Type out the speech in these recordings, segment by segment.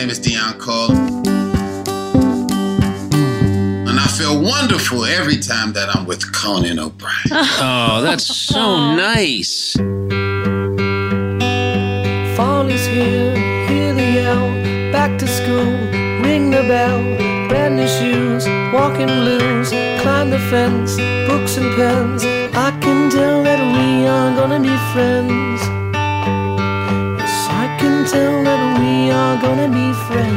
name is Dion Cole. And I feel wonderful every time that I'm with Conan O'Brien. Oh, that's so nice. Fall is here, hear the yell, back to school, ring the bell, brand new shoes, walking blues, climb the fence, books and pens, I can tell that we are gonna be friends. Yes, I can tell that we are gonna be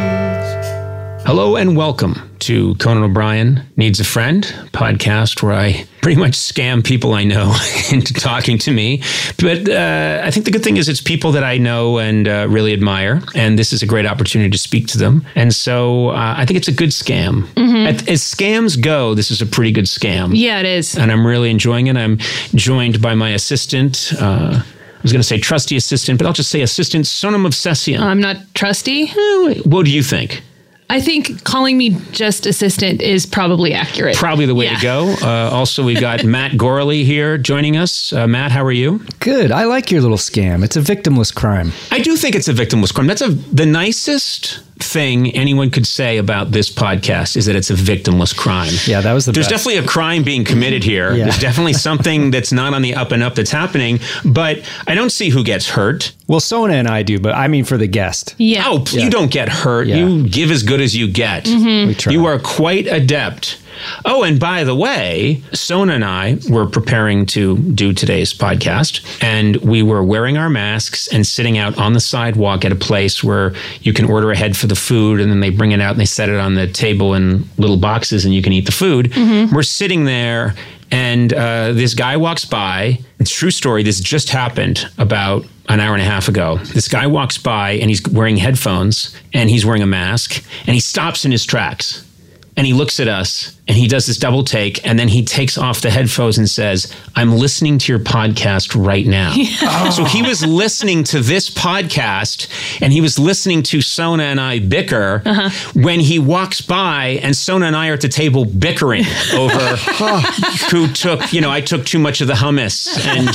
friends. Hello and welcome to Conan O'Brien Needs a Friend, podcast where I pretty much scam people I know into talking to me. But I think the good thing is it's people that I know and really admire, and this is a great opportunity to speak to them. And so I think it's a good scam. Mm-hmm. As scams go, this is a pretty good scam. Yeah, it is. And I'm really enjoying it. I'm joined by my assistant, I was going to say trusty assistant, but I'll just say assistant Sonam Movsesian. I'm not trusty. What do you think? I think calling me just assistant is probably accurate. Probably the way to go. Also, we've got Matt Gorley here joining us. Matt, how are you? Good. I like your little scam. It's a victimless crime. I do think it's a victimless crime. That's the nicest thing anyone could say about this podcast is that it's a victimless crime. Yeah, that was the There's best. definitely a crime being committed here. Yeah. There's definitely something that's not on the up and up that's happening, but I don't see who gets hurt. Well, Sona and I do, but I mean for the guest. Yeah. Oh, you don't get hurt. Yeah. You give as good as you get. Mm-hmm. We try. You are quite adept. Oh, and by the way, Sona and I were preparing to do today's podcast, and we were wearing our masks and sitting out on the sidewalk at a place where you can order ahead for the food, and then they bring it out and they set it on the table in little boxes, and you can eat the food. Mm-hmm. We're sitting there, and this guy walks by. It's a true story. This just happened about an hour and a half ago. This guy walks by, and he's wearing headphones, and he's wearing a mask, and he stops in his tracks. And he looks at us and he does this double take, and then he takes off the headphones and says, "I'm listening to your podcast right now." So he was listening to this podcast, and he was listening to Sona and I bicker when he walks by, and Sona and I are at the table bickering over who took, I took too much of the hummus,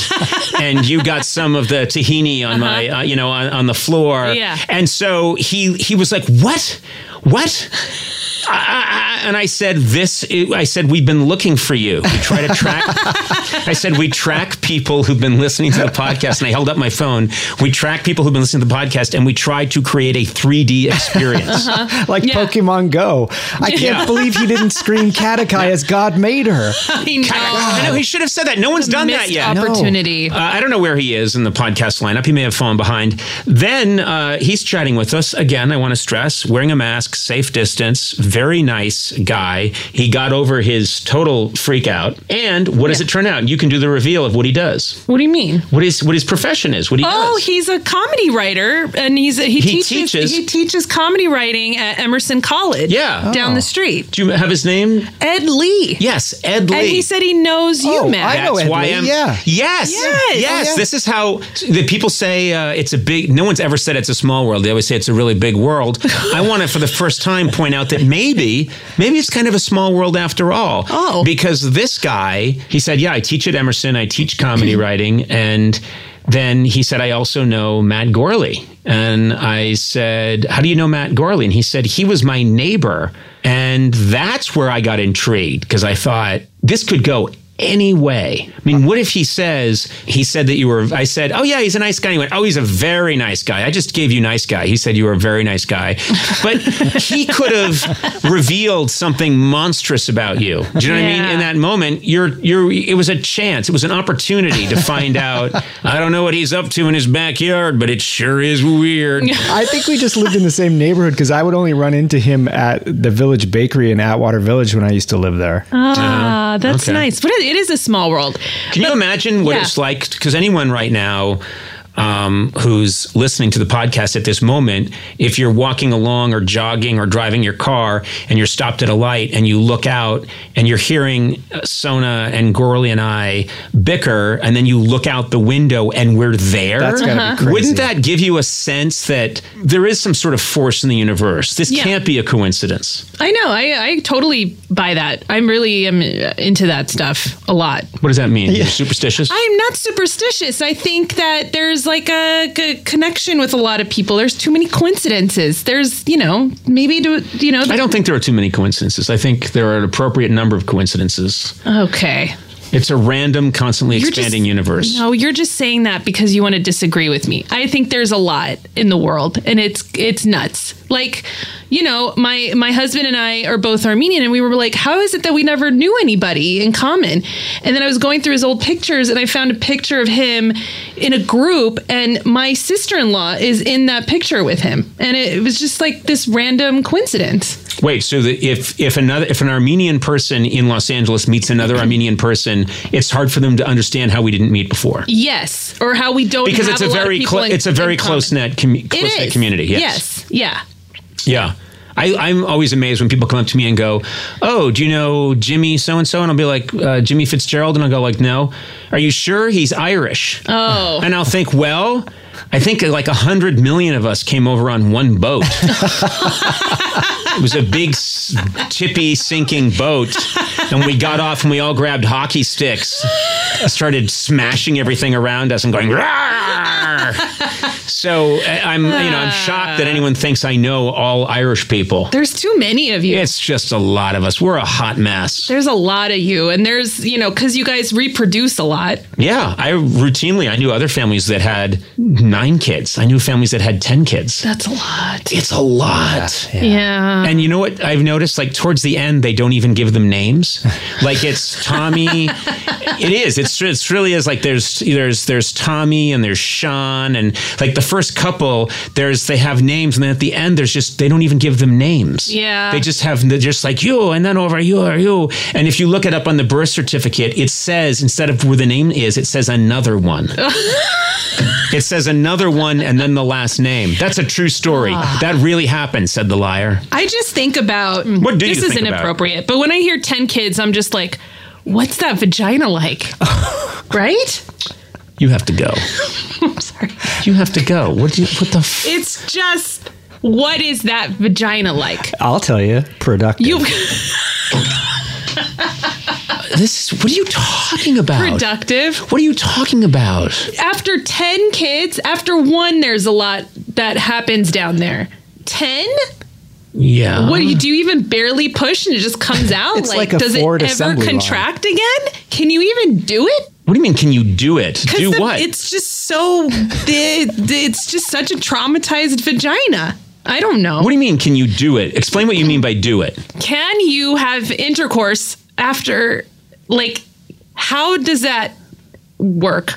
and you got some of the tahini on my, on the floor. Yeah. And so he was like, What? And I said, we've been looking for you. We try to track. I said, we track people who've been listening to the podcast. And I held up my phone. We track people who've been listening to the podcast, and we try to create a 3D experience. Like Pokemon Go. I can't believe he didn't scream Katakai as God made her. I I know, he should have said that. No one's done that yet. Opportunity. I don't know where he is in the podcast lineup. He may have fallen behind. Then he's chatting with us. Again, I want to stress, wearing a mask, safe distance, very nice guy. He got over his total freak out. And what does it turn out? You can do the reveal of what he does. What do you mean? What his profession is, what he does. Oh, he's a comedy writer, and he teaches comedy writing at Emerson College. Yeah. Down the street. Do you have his name? Ed Lee. Yes, Ed Lee. And he said he knows you, Matt. I know Ed Lee, yeah. Yes. Yes. This is how the people say it's a big, no one's ever said it's a small world. They always say it's a really big world. I want to, for the first time, point out that maybe it's kind of a small world after all. Oh. Because this guy, he said, I teach at Emerson, I teach comedy writing, and then he said, I also know Matt Gorley. And I said, how do you know Matt Gorley? And he said, he was my neighbor. And that's where I got intrigued, because I thought, this could go any way. I mean, what if he said that you were, I said, oh yeah, he's a nice guy. He went, oh, he's a very nice guy. I just gave you nice guy. He said you were a very nice guy. But he could have revealed something monstrous about you. Do you know what I mean? In that moment, it was a chance. It was an opportunity to find out, I don't know what he's up to in his backyard, but it sure is weird. I think we just lived in the same neighborhood because I would only run into him at the Village Bakery in Atwater Village when I used to live there. That's nice. But it is a small world. Can you imagine what it's like? Because anyone right now who's listening to the podcast at this moment, if you're walking along or jogging or driving your car and you're stopped at a light and you look out and you're hearing Sona and Gorley and I bicker, and then you look out the window and we're there. That's gotta be crazy. Wouldn't that give you a sense that there is some sort of force in the universe? This can't be a coincidence. I know. I totally buy that. I really am into that stuff a lot. What does that mean? You're superstitious? I'm not superstitious. I think that there's like a connection with a lot of people. There's too many coincidences. There's, maybe I don't think there are too many coincidences. I think there are an appropriate number of coincidences. Okay. It's a random, constantly expanding universe. No, you're just saying that because you want to disagree with me. I think there's a lot in the world, and it's nuts. Like, my husband and I are both Armenian, and we were like, how is it that we never knew anybody in common? And then I was going through his old pictures, and I found a picture of him in a group, and my sister-in-law is in that picture with him. And it was just like this random coincidence. Wait, so if an Armenian person in Los Angeles meets another Armenian person, it's hard for them to understand how we didn't meet before. Yes, or how we don't because have it's a very close-knit community. Yes. Yeah. Yeah. I'm always amazed when people come up to me and go, oh, do you know Jimmy so-and-so? And I'll be like, Jimmy Fitzgerald? And I'll go like, no. Are you sure? He's Irish. Oh. And I'll think, well, I think like 100 million of us came over on one boat. It was a big, tippy, sinking boat. And we got off and we all grabbed hockey sticks, started smashing everything around us and going, rawr! So I'm shocked that anyone thinks I know all Irish people. There's too many of you. It's just a lot of us. We're a hot mess. There's a lot of you. And there's, because you guys reproduce a lot. Yeah. I knew other families that had 9 kids. I knew families that had 10 kids. That's a lot. It's a lot. Yeah. And you know what I've noticed? Like towards the end, they don't even give them names. Like it's Tommy. It is. It's really is like there's Tommy and there's Sean and like the first couple they have names and then at the end they don't even give them names. Yeah. They're just like you and then over you or you. And if you look it up on the birth certificate, it says instead of where the name is, it says another one. It says another one and then the last name. That's a true story. That really happened, said the liar. I just think about what do you this think is inappropriate, but when I hear 10 kids, I'm just like, what's that vagina like? Right? You have to go. I'm sorry. You have to go. It's just, what is that vagina like? I'll tell you. Productive. What are you talking about? Productive. What are you talking about? After 10 kids, after one, there's a lot that happens down there. 10? Yeah. What do you even barely push and it just comes out? It's like a does it Ford ever assembly contract again? Can you even do it? What do you mean, can you do it? Do what? It's just so, it's just such a traumatized vagina. I don't know. What do you mean, can you do it? Explain what you mean by do it. Can you have intercourse after, how does that work?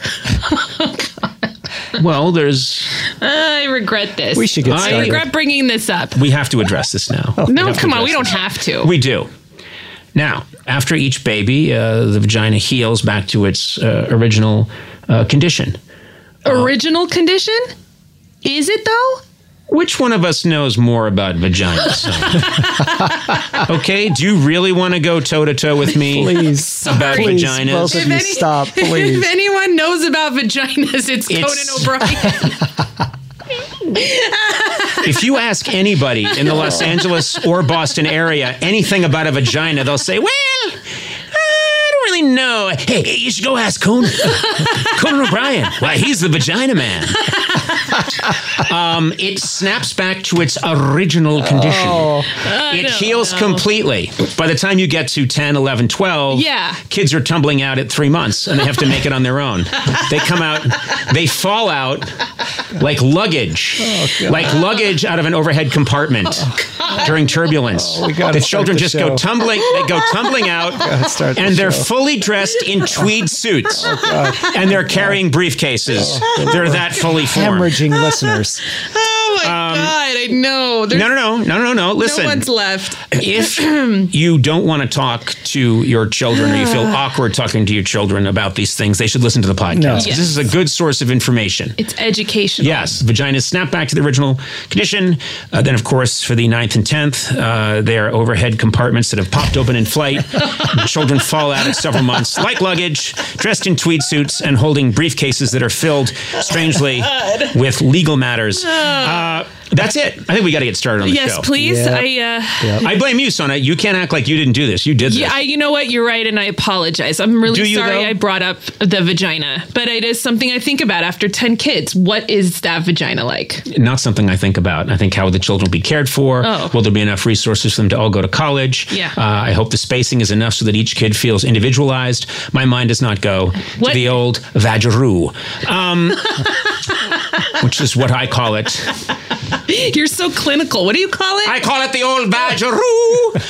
Well, I regret this. We should get started. I regret bringing this up. We have to address this now. No, come on. We don't have to. We do. Now, after each baby, the vagina heals back to its original condition. Original condition? Is it, though? Which one of us knows more about vaginas? Okay, do you really want to go toe-to-toe with me about vaginas? Both of you stop, please. If anyone knows about vaginas, it's Conan O'Brien. If you ask anybody in the Los Angeles or Boston area anything about a vagina, they'll say, well, I don't really know. Hey, you should go ask Conan O'Brien. Why, he's the vagina man. It snaps back to its original condition. It heals completely. By the time you get to 10, 11, 12, kids are tumbling out at 3 months and they have to make it on their own. They come out, they fall out like luggage, like luggage out of an overhead compartment during turbulence. The children just go tumbling, they go tumbling out and they're fully dressed in tweed suits and they're carrying briefcases. They're that fully formed. Hemorrhaging listeners. Oh my God, I know. No. Listen. No one's left. If you don't want to talk to your children or you feel awkward talking to your children about these things, they should listen to the podcast. No. Yes. This is a good source of information. It's educational. Yes. Vaginas snap back to the original condition. Then, of course, for the 9th and 10th, they are overhead compartments that have popped open in flight. Children fall out at several months, like luggage, dressed in tweed suits and holding briefcases that are filled, strangely, with legal matters. That That's it. I think we got to get started on the show. Yes, please. Yeah. I blame you, Sona. You can't act like you didn't do this. You did this. Yeah, you know what? You're right, and I apologize. I'm really Do you, sorry though? I brought up the vagina, but it is something I think about after 10 kids. What is that vagina like? Not something I think about. I think how the children will be cared for. Oh. Will there be enough resources for them to all go to college? Yeah. I hope the spacing is enough so that each kid feels individualized. My mind does not go What? to the old vagaroo, which is what I call it. You're so clinical. What do you call it? I call it the old vagaroo.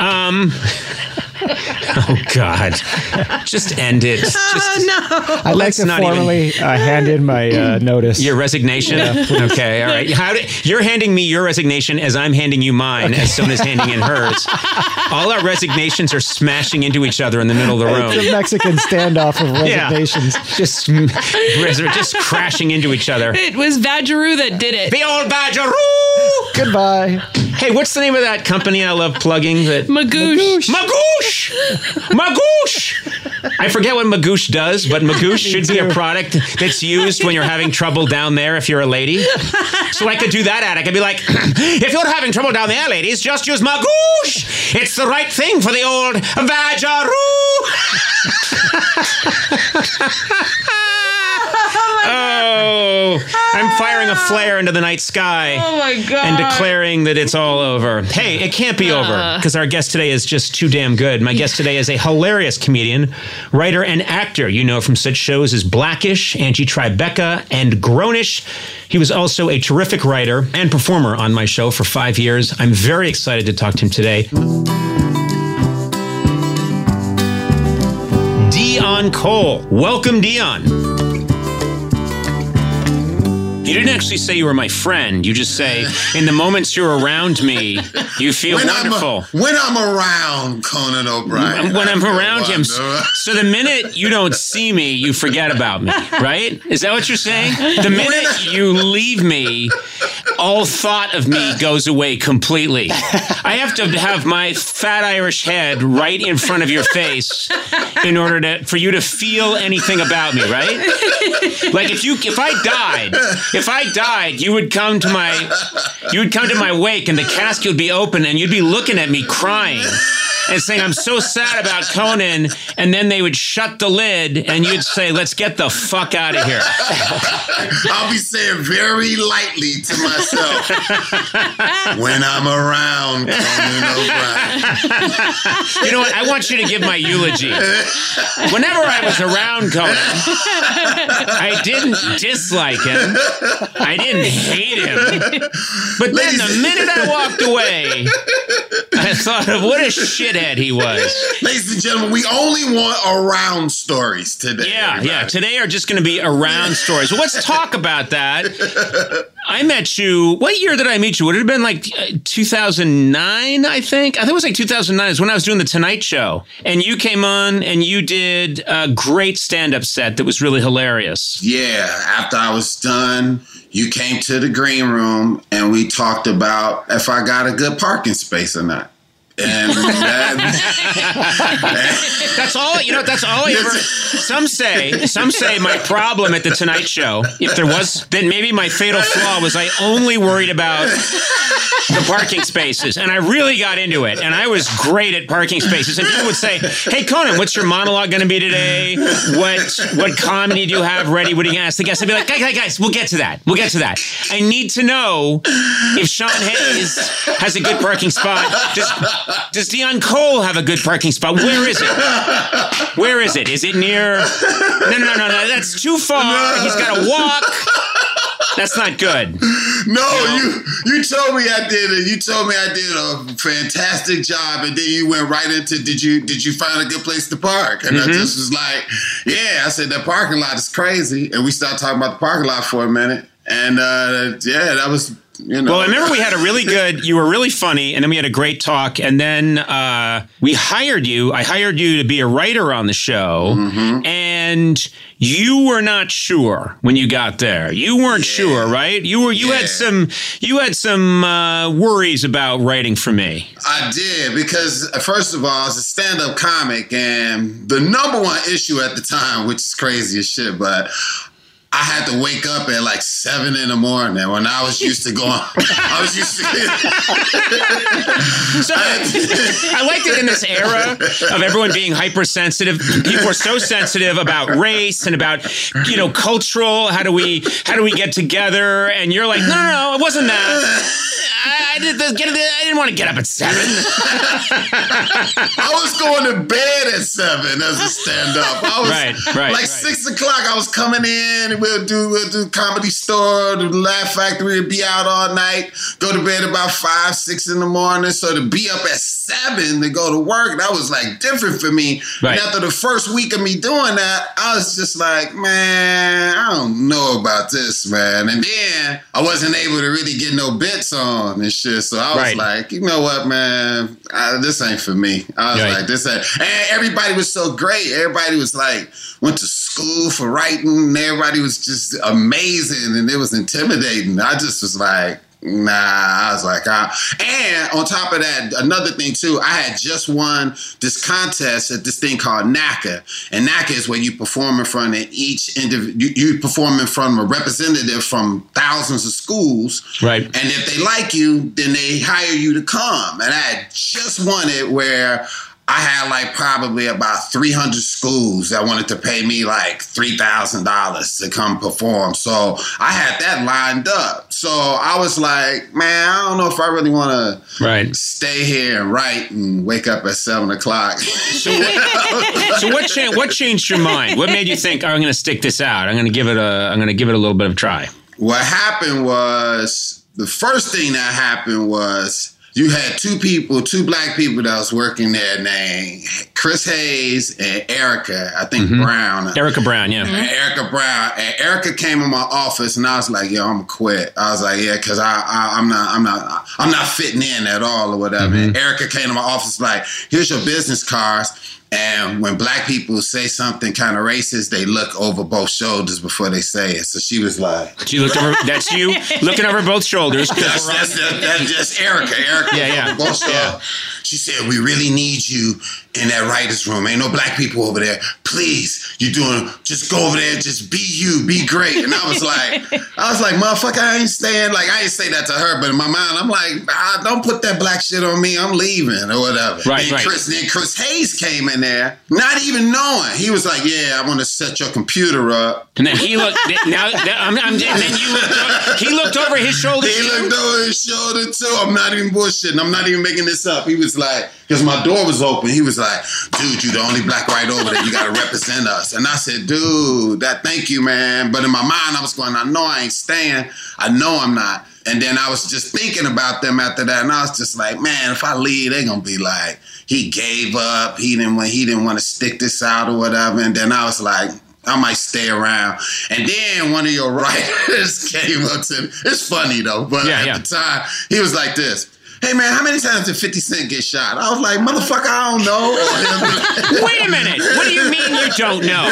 Oh, God. Just end it. I'd like Let's to not even- formally hand in my notice. Your resignation? Okay, all right. You're handing me your resignation as I'm handing you mine, as Sona's handing in hers. All our resignations are smashing into each other in the middle of the room. It's a Mexican standoff of Yeah. resignations. Just crashing into each other. It was Vajaroo that did it. The old Vagaroo! Goodbye. Hey, what's the name of that company I love plugging? That Magoosh. Magoosh! Magoosh! I forget what Magoosh does, but Magoosh should be a product that's used when you're having trouble down there if you're a lady. So I could do that ad. I could be like, if you're having trouble down there, ladies, just use Magoosh. It's the right thing for the old Vagaroo. Oh, I'm firing a flare into the night sky. Oh my God. And declaring that it's all over. Hey, it can't be over because our guest today is just too damn good. My guest today is a hilarious comedian, writer, and actor you know from such shows as Blackish, Angie Tribeca, and Grownish. He was also a terrific writer and performer on my show for 5 years. I'm very excited to talk to him today. Dion Cole. Welcome, Dion. You didn't actually say you were my friend. You just say, in the moments you're around me, you feel wonderful. When I'm around Conan O'Brien. When I'm around him. wonder. So the minute you don't see me, you forget about me, right? Is that what you're saying? The minute you leave me, all thought of me goes away completely. I have to have my fat Irish head right in front of your face in order for you to feel anything about me, right? Like if I died, you would come to my wake and the casket would be open and you'd be looking at me crying and saying, I'm so sad about Conan. And then they would shut the lid and you'd say, let's get the fuck out of here. I'll be saying very lightly to myself, when I'm around Conan O'Brien. You know what? I want you to give my eulogy. Whenever I was around Conan, I didn't dislike him. I didn't hate him. But then the minute I walked away, I thought of what a shithead he was. Ladies and gentlemen, we only want around stories today. Yeah. Today are just going to be around stories. Well, let's talk about that. I met you. What year did I meet you? Would it have been like 2009, I think? I think it was like 2009 is when I was doing The Tonight Show. And you came on and you did a great stand-up set that was really hilarious. Yeah, after I was done, you came to the green room and we talked about if I got a good parking space or not. And that's all, that's all I ever, some say my problem at the Tonight Show, if there was, then maybe my fatal flaw was I only worried about the parking spaces. And I really got into it. And I was great at parking spaces. And people would say, hey, Conan, what's your monologue going to be today? What comedy do you have ready? What are you going to ask the guests? I'd be like, guys, we'll get to that. I need to know if Sean Hayes has a good parking spot. Does Dion Cole have a good parking spot? Where is it? Is it near? No. That's too far. No. He's got to walk. That's not good. No, you told me I did it. You told me I did a fantastic job, and then you went right into did you find a good place to park? And I just was like, yeah. I said that parking lot is crazy, and we started talking about the parking lot for a minute, and that was. Well, I remember we had you were really funny, and then we had a great talk, and then we hired you. I hired you to be a writer on the show, and you were not sure when you got there. You weren't sure, right? You had some worries about writing for me. I did, because first of all, I was a stand-up comic, and the number one issue at the time, which is crazy as shit, but I had to wake up at like 7 in the morning when I was used to going. I was used to. So, I like that in this era of everyone being hypersensitive, people are so sensitive about race and about, cultural. How do we get together? And you're like, no, it wasn't that. I didn't want to get up at 7. I was going to bed at 7 as a stand-up. I was right. 6 o'clock. I was coming in. We'll do Comedy Store, the Laugh Factory. We'd be out all night. Go to bed about 5, 6 in the morning. So to be up at 7 to go to work, that was like different for me. Right. And after the first week of me doing that, I was just like, man, I don't know about this, man. And then I wasn't able to really get no bits on and shit. So I was like, you know what, man, this ain't for me. I was like, this ain't. And everybody was so great. Everybody was like, went to school for writing. And everybody was just amazing. And it was intimidating. I just was like, nah, I was like, and on top of that, another thing too, I had just won this contest at this thing called NACA. And NACA is where you perform in front of you perform in front of a representative from thousands of schools. Right. And if they like you, then they hire you to come. And I had just won it where I had like probably about 300 schools that wanted to pay me like $3,000 to come perform. So I had that lined up. So I was like, man, I don't know if I really want to stay here and write and wake up at 7 o'clock. So what changed your mind? What made you think, I'm going to stick this out? I'm going to give it a little bit of a try. What happened was, the first thing that happened was, you had two black people that was working there named Chris Hayes and Erica, I think Brown. Erica Brown, yeah. And Erica Brown. And Erica came in my office and I was like, yo, I'm gonna quit. I was like, yeah, because I'm not fitting in at all or whatever. And Erica came to my office like, here's your business cards. And when black people say something kind of racist, they look over both shoulders before they say it. So she was like... She looked over... That's you looking over both shoulders. That's just Erica. Erica over both shoulders. Yeah. She said, we really need you in that writer's room. Ain't no black people over there. Please, just go over there, just be you, be great. And I was like, motherfucker, I ain't staying. Like, I didn't say that to her, but in my mind, I'm like, don't put that black shit on me. I'm leaving or whatever. Right. Chris Hayes came in there, not even knowing. He was like, yeah, I want to set your computer up. And then he looked, he looked over his shoulder. He looked over his shoulder too. I'm not even bullshitting. I'm not even making this up. He was like, because my door was open, he was like, dude, you the only black right over there. You got to represent us. And I said, dude, thank you, man. But in my mind, I was going, I know I ain't staying. I know I'm not. And then I was just thinking about them after that. And I was just like, man, if I leave, they're going to be like, he gave up. He didn't want to stick this out or whatever. And then I was like, I might stay around. And then one of your writers came up to me. It's funny, though. But at the time, he was like this. Hey, man, how many times did 50 Cent get shot? I was like, motherfucker, I don't know. Wait a minute. What do you mean you don't know?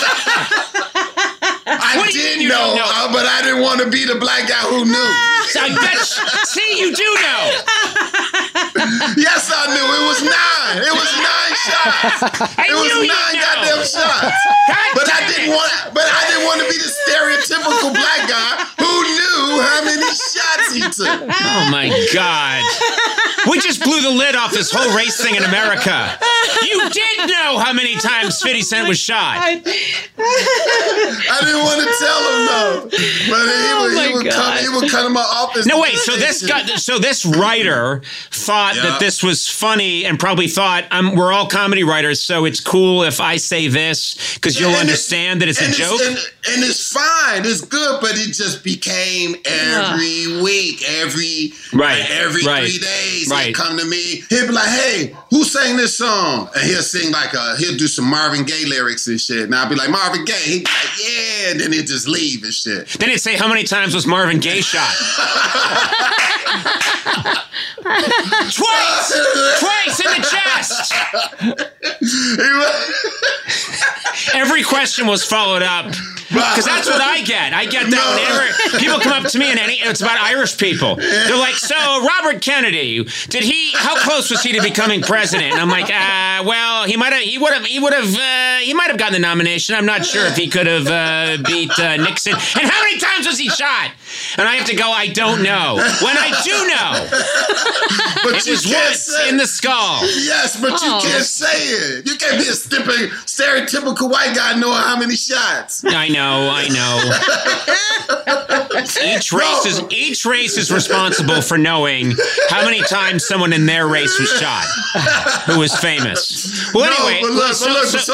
I did know, but I didn't want to be the black guy who knew. See, you do know. Yes, I knew. It was 9. It was 9 shots. It was 9 goddamn shots. But I didn't want to be the stereotypical black guy who knew how many shots he took. Oh my God. We just blew the lid off this whole race thing in America. You did know how many times 50 Cent was shot. I didn't want to tell him though. But he would come to my office. No, wait. So this writer thought that this was funny and probably thought we're all comedy writers, so it's cool if I say this because you'll understand that it's a joke. And it's fine. It's good, but it just became every week, every 3 days. He'd come to me. He'd be like, "Hey, who sang this song?" And he'll sing he'll do some Marvin Gaye lyrics and shit. And I'll be like, "Marvin Gaye." He'd be like, "Yeah," and then he'd just leave and shit. Then he'd say, "How many times was Marvin Gaye shot?" Twice in the chest. Every question was followed up Because that's what I get. I get that whenever people come up to me and it's about Irish people. They're like, so Robert Kennedy, how close was he to becoming president? And I'm like, well, he might have gotten the nomination. I'm not sure if he could have beat Nixon. And how many times was he shot? And I have to go, I don't know. When I do know. But it was once in the skull. Yes, but you can't say it. You can't be a stereotypical white guy knowing how many shots. I know. Each race is responsible for knowing how many times someone in their race was shot who was famous. Well, anyway, so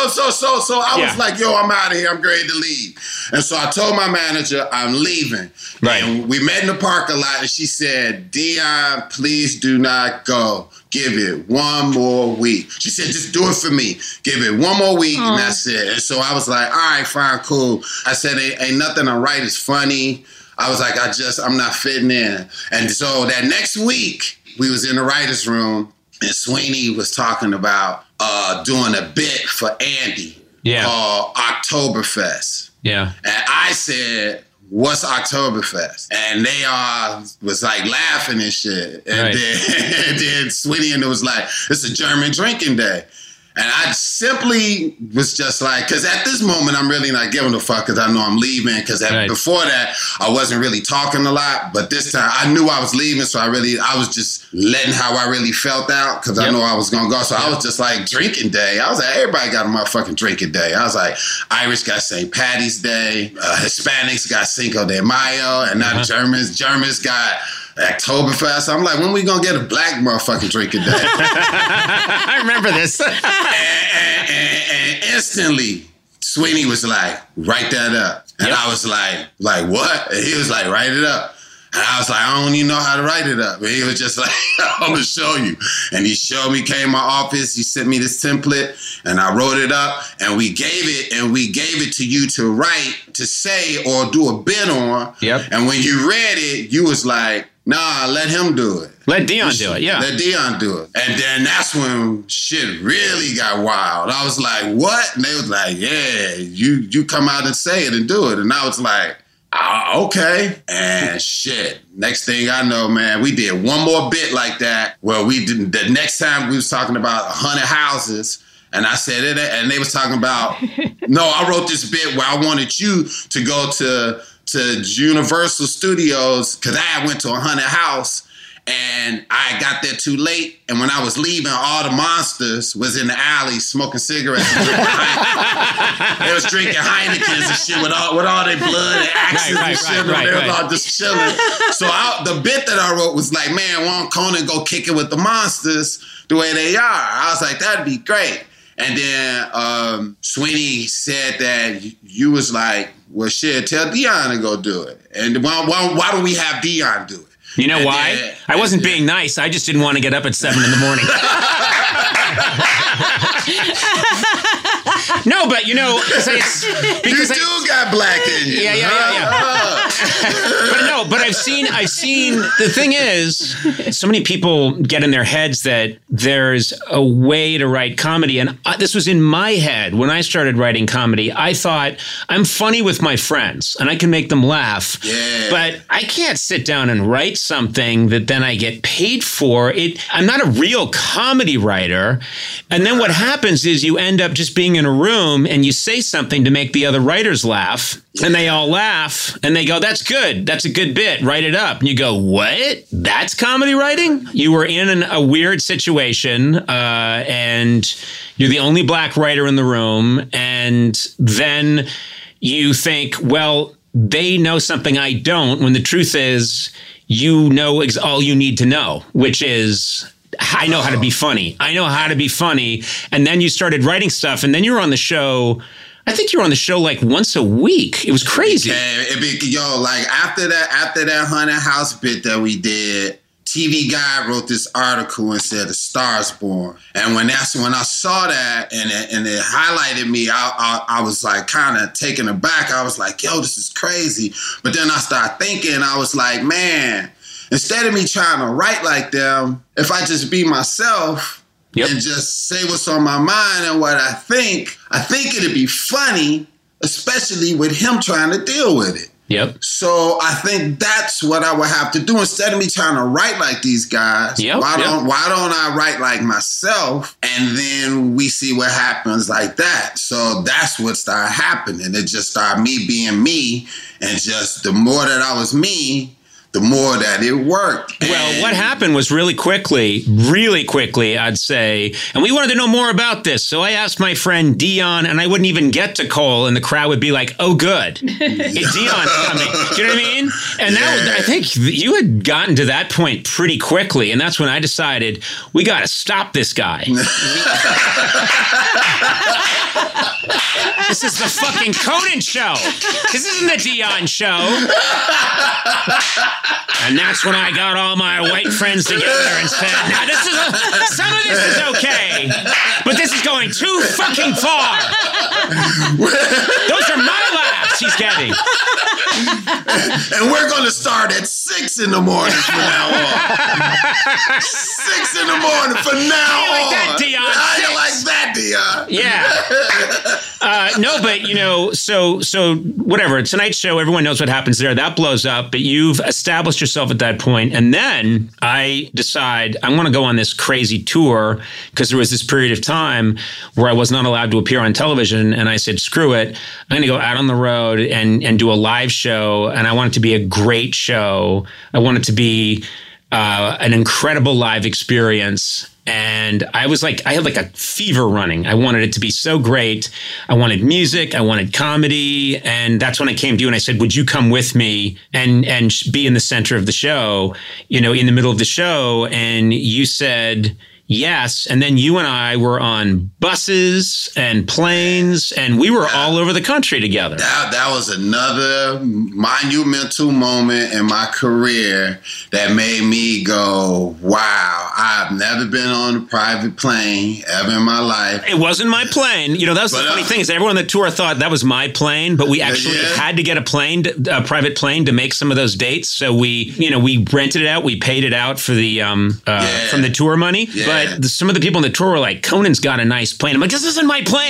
I was like, yo, I'm out of here. I'm ready to leave. And so I told my manager I'm leaving. Right. And we met in the parking lot, and she said, Dion, please do not go. Give it one more week. She said, just do it for me. Give it one more week, and that's it. And so I was like, all right, fine, cool. I said, ain't nothing I write is funny. I was like, I'm not fitting in. And so that next week, we was in the writer's room, and Sweeney was talking about doing a bit for Andy called Oktoberfest. Yeah. And I said, what's Oktoberfest? And they all was like laughing and shit. And then Sweeney and it was like, it's a German drinking day. And I simply was just like, because at this moment, I'm really not giving a fuck because I know I'm leaving. Because before that, I wasn't really talking a lot. But this time, I knew I was leaving. So I was just letting how I really felt out because I know I was going to go. So I was just like, drinking day. I was like, everybody got a motherfucking drinking day. I was like, Irish got St. Patty's Day. Hispanics got Cinco de Mayo. And now Germans got Oktoberfest. I'm like, when we gonna get a black motherfucking drinking day? I remember this. and instantly, Sweeney was like, write that up. And I was like what? And he was like, write it up. And I was like, I don't even know how to write it up. And he was just like, I'm gonna show you. And he showed me, came to my office, he sent me this template, and I wrote it up, and we gave it to you to write, to say, or do a bit on. Yep. And when you read it, you was like, nah, let him do it. Let Dion do it, yeah. Let Dion do it. And then that's when shit really got wild. I was like, what? And they was like, yeah, you come out and say it and do it. And I was like, okay. And shit. Next thing I know, man, we did one more bit like that where we did, the next time we was talking about 100 houses. And I said it, and they was talking about, no, I wrote this bit where I wanted you to go to Universal Studios because I went to a haunted house and I got there too late. And when I was leaving, all the monsters was in the alley smoking cigarettes. They was drinking Heinekens and shit with all their blood and axes and shit. They was all just chilling. So the bit that I wrote was like, man, why don't Conan go kick it with the monsters the way they are? I was like, that'd be great. And then Sweeney said that you was like, well, shit, tell Dion to go do it. And why don't we have Dion do it? You know why? I wasn't being nice. I just didn't want to get up at 7 in the morning. No, but because you do got black in you. Yeah. But I've seen. The thing is, so many people get in their heads that there's a way to write comedy, and this was in my head when I started writing comedy. I thought I'm funny with my friends, and I can make them laugh. Yeah. But I can't sit down and write something that then I get paid for. I'm not a real comedy writer. And then what happens is you end up just being in a room and you say something to make the other writers laugh, and they all laugh and they go, that's good. That's a good bit. Write it up. And you go, what? That's comedy writing? You were in a weird situation and you're the only black writer in the room. And then you think, well, they know something I don't, when the truth is you know all you need to know, which is, I know how to be funny. I know how to be funny. And then you started writing stuff, and then you were on the show. I think you were on the show like once a week. It was crazy. Like after that haunted house bit that we did, TV Guide wrote this article and said, "A Star's Born." And when I saw that and it highlighted me, I was like kind of taken aback. I was like, yo, this is crazy. But then I started thinking, I was like, man, instead of me trying to write like them, if I just be myself and just say what's on my mind and what I think it'd be funny. especially with him trying to deal with it. Yep. So I think that's what I would have to do instead of me trying to write like these guys. Yep. Why don't I write like myself, and then we see what happens like that. So that's what started happening. It just started me being me, and just the more that I was me, the more that it worked. Well, what happened was really quickly, I'd say, and we wanted to know more about this. So I asked my friend Dion, and I wouldn't even get to Cole, and the crowd would be like, "Oh, good, Dion's coming." Do you know what I mean? And I think you had gotten to that point pretty quickly, and that's when I decided we got to stop this guy. This is the fucking Conan show. This isn't the Dion show. And that's when I got all my white friends together and said, now some of this is okay, but this is going too fucking far. Those are my laughs he's getting. And we're going to start at 6 in the morning from now on. 6 in the morning from now on. Like that, Dion. How you like that, Dion? Yeah. No, but, so whatever. Tonight's show, everyone knows what happens there. That blows up, but you've established yourself at that point. And then I decide I want to go on this crazy tour because there was this period of time where I was not allowed to appear on television. And I said, screw it. I'm going to go out on the road and do a live show. And I want it to be a great show. I want it to be an incredible live experience. And I had like a fever running. I wanted it to be so great. I wanted music. I wanted comedy. And that's when I came to you and I said, would you come with me and be in the center of the show, in the middle of the show? And you said yes. And then you and I were on buses and planes, and we were all over the country together. That was another monumental moment in my career that made me go, wow, I've never been on a private plane ever in my life. It wasn't my plane. That was the funny thing is everyone on the tour thought that was my plane, but we actually had to get a private plane to make some of those dates. So we rented it out. We paid it out for the from the tour money. Yeah. But some of the people on the tour were like, Conan's got a nice plane. I'm like, this isn't my plane.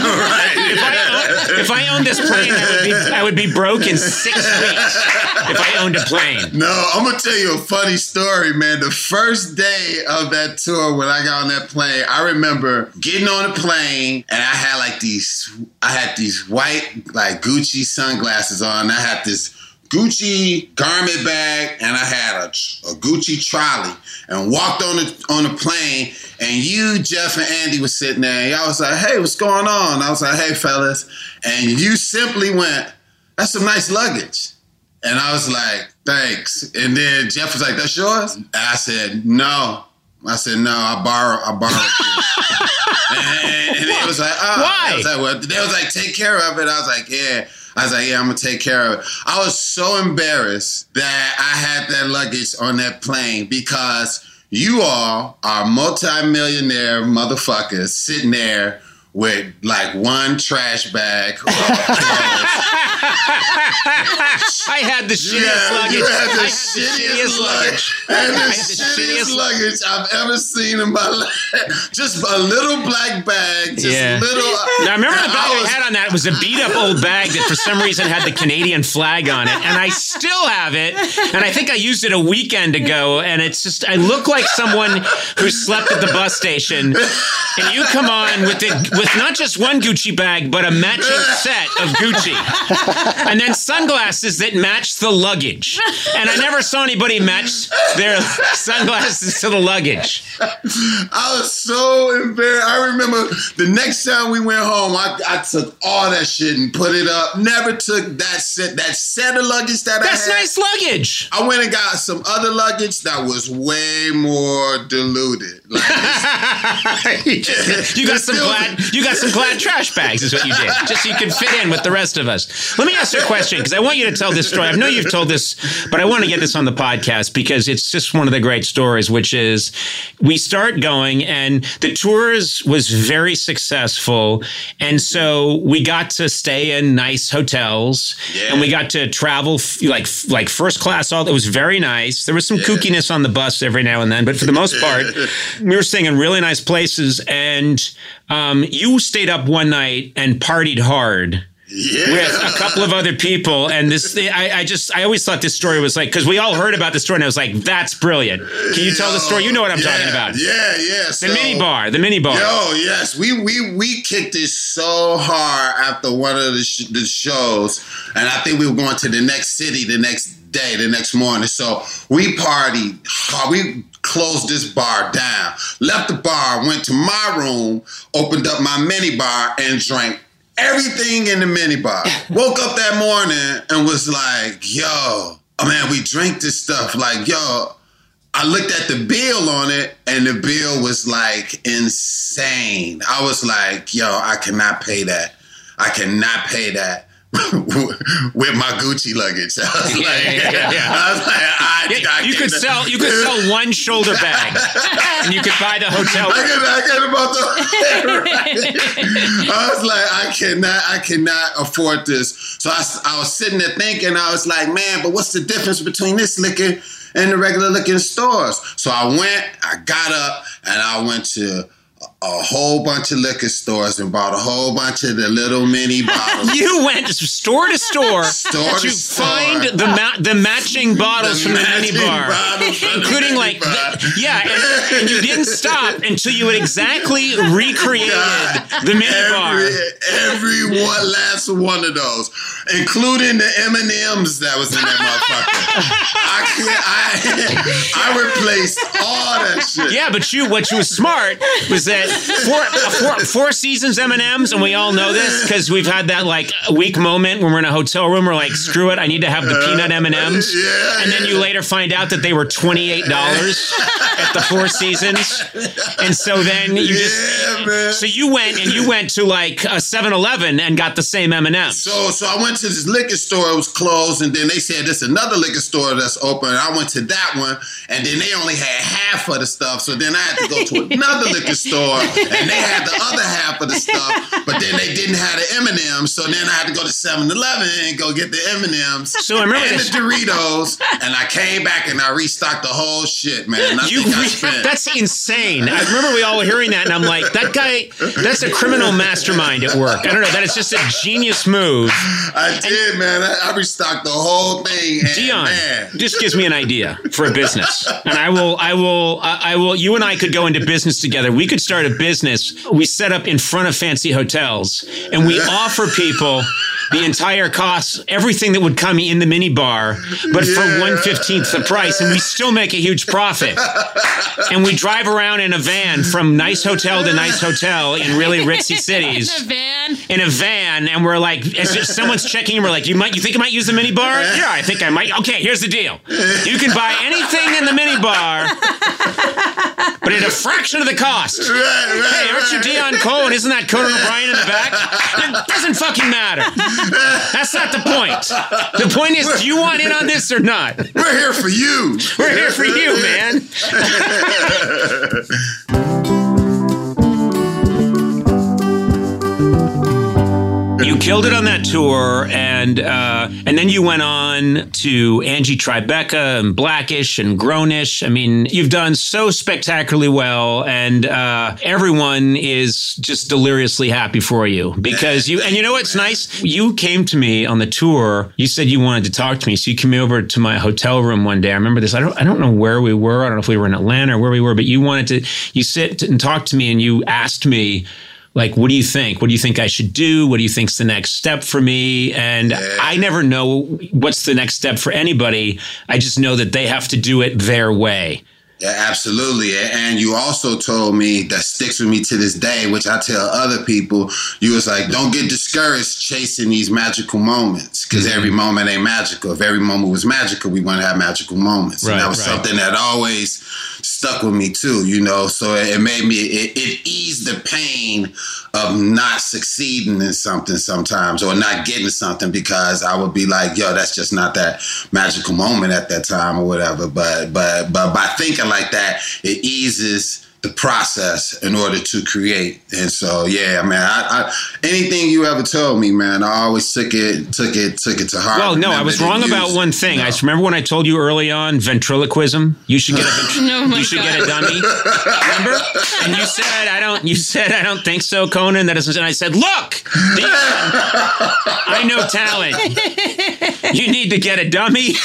If I owned this plane, I would be broke in 6 weeks if I owned a plane. No, I'm going to tell you a funny story, man. The first day of that tour when I got on that plane, I remember getting on the plane and I had these white like Gucci sunglasses on. I had this Gucci garment bag and I had a Gucci trolley and walked on the plane, and you, Jeff, and Andy was sitting there, and y'all was like, hey, what's going on? I was like, hey, fellas. And you simply went, that's some nice luggage. And I was like, thanks. And then Jeff was like, that's yours? And I said, no. I borrowed it. and it was like, oh. Why? I was like, well, they was like, take care of it. I was like, yeah. I'm going to take care of it. I was so embarrassed that I had that luggage on that plane because you all are multi-millionaire motherfuckers sitting there with like one trash bag. I had the shittiest luggage. You had the shittiest luggage. And the shittiest luggage I've ever seen in my life. Just a little black bag. Little. Now, remember the bag I had on that was a beat-up old bag that for some reason had the Canadian flag on it. And I still have it. And I think I used it a weekend ago. And it's just, I look like someone who slept at the bus station. And you come on with not just one Gucci bag, but a matching set of Gucci. And then sunglasses that match the luggage. And I never saw anybody match their sunglasses to the luggage. I was so embarrassed. I remember the next time we went home, I took all that shit and put it up. Never took that set of luggage that I had. That's nice luggage. I went and got some other luggage that was way more diluted. You got some glad trash bags is what you did, just so you could fit in with the rest of us. Let me ask you a question, because I want you to tell this story. I know you've told this, but I want to get this on the podcast because it's just one of the great stories, which is we start going and the tours was very successful. And so we got to stay in nice hotels and we got to travel like first class. It was very nice. There was some kookiness on the bus every now and then, but for the most part, we were staying in really nice places. And you stayed up one night and partied hard. with a couple of other people. And I always thought this story was like, because we all heard about the story and I was like, that's brilliant. Can you tell the story? You know what I'm talking about. Yeah. The mini bar. Yo, yes. We kicked it so hard after one of the shows. And I think we were going to the next city the next day, the next morning. So we partied hard. We closed this bar down, left the bar, went to my room, opened up my mini bar and drank everything in the mini bar. Woke up that morning and was like, yo, man, we drank this stuff. Like, yo, I looked at the bill on it and the bill was like insane. I was like, yo, I cannot pay that. I cannot pay that with my Gucci luggage. I was like, you could sell one shoulder bag and you could buy the hotel. I was like, I cannot afford this. So I was sitting there thinking, I was like, man, but what's the difference between this liquor and the regular liquor in stores? So I got up and I went to a whole bunch of liquor stores and bought a whole bunch of the little mini bottles. You went store to store to find the matching bottles from the mini bar, including and you didn't stop until you had exactly recreated the mini bar. Every last one of those, including the M&Ms that was in that motherfucker. I replaced all that shit. Yeah, but what you was smart was that Four Seasons M&Ms, and we all know this because we've had that like weak moment when we're in a hotel room. We're like, screw it, I need to have the peanut M&Ms. And then you later find out that they were $28 at the Four Seasons, and so then you went to like a 7-Eleven and got the same M&Ms. So I went to this liquor store. It was closed, and then they said there's another liquor store that's open. And I went to that one, and then they only had half of the stuff. So then I had to go to another liquor store, and they had the other half of the stuff, but then they didn't have the M&Ms. So then I had to go to 7-Eleven and go get the M&Ms so I remember and the Doritos, and I came back and I restocked the whole shit, man. That's insane. I remember we all were hearing that, and I'm like, that guy, that's a criminal mastermind at work. I don't know. That is just a genius move. I did, man. I restocked the whole thing. And, Dion, man, just gives me an idea for a business, and I will. You and I could go into business together. We could start a business. We set up in front of fancy hotels, and we offer people the entire cost, everything that would come in the mini bar, but for 1/15 the price, and we still make a huge profit. And we drive around in a van from nice hotel to nice hotel in really ritzy cities. In a van, and we're like, someone's checking, and we're like, you think I might use the mini bar? Yeah, I think I might. Okay, here's the deal. You can buy anything in the mini bar, but at a fraction of the cost. Hey, aren't you Dion Cole? And isn't that Conan O'Brien in the back? It doesn't fucking matter. That's not the point. The point is, do you want in on this or not? We're here for you. We're here for you, man. You killed it on that tour, and then you went on to Angie Tribeca and Blackish and Grownish. I mean, you've done so spectacularly well, and everyone is just deliriously happy for you because you. And you know what's nice? You came to me on the tour. You said you wanted to talk to me, so you came over to my hotel room one day. I remember this. I don't know where we were. I don't know if we were in Atlanta or where we were, but you sit and talk to me, and you asked me, like, what do you think? What do you think I should do? What do you think's the next step for me? And I never know what's the next step for anybody. I just know that they have to do it their way. Yeah, absolutely. And you also told me that sticks with me to this day, which I tell other people, you was like, don't get discouraged chasing these magical moments because every moment ain't magical. If every moment was magical, we want to have magical moments. And that was something that always stuck with me too, you know, so it made me, it eased the pain of not succeeding in something sometimes or not getting something because I would be like, yo, that's just not that magical moment at that time or whatever. But by thinking like that, it eases the process in order to create. And so, yeah, man, I anything you ever told me, man, I always took it to heart. Well, no, I was wrong about one thing. I remember when I told you early on ventriloquism. You should get get a dummy. Remember? And you said I don't think so, Conan. That isn't. And I said, look, I know talent. You need to get a dummy.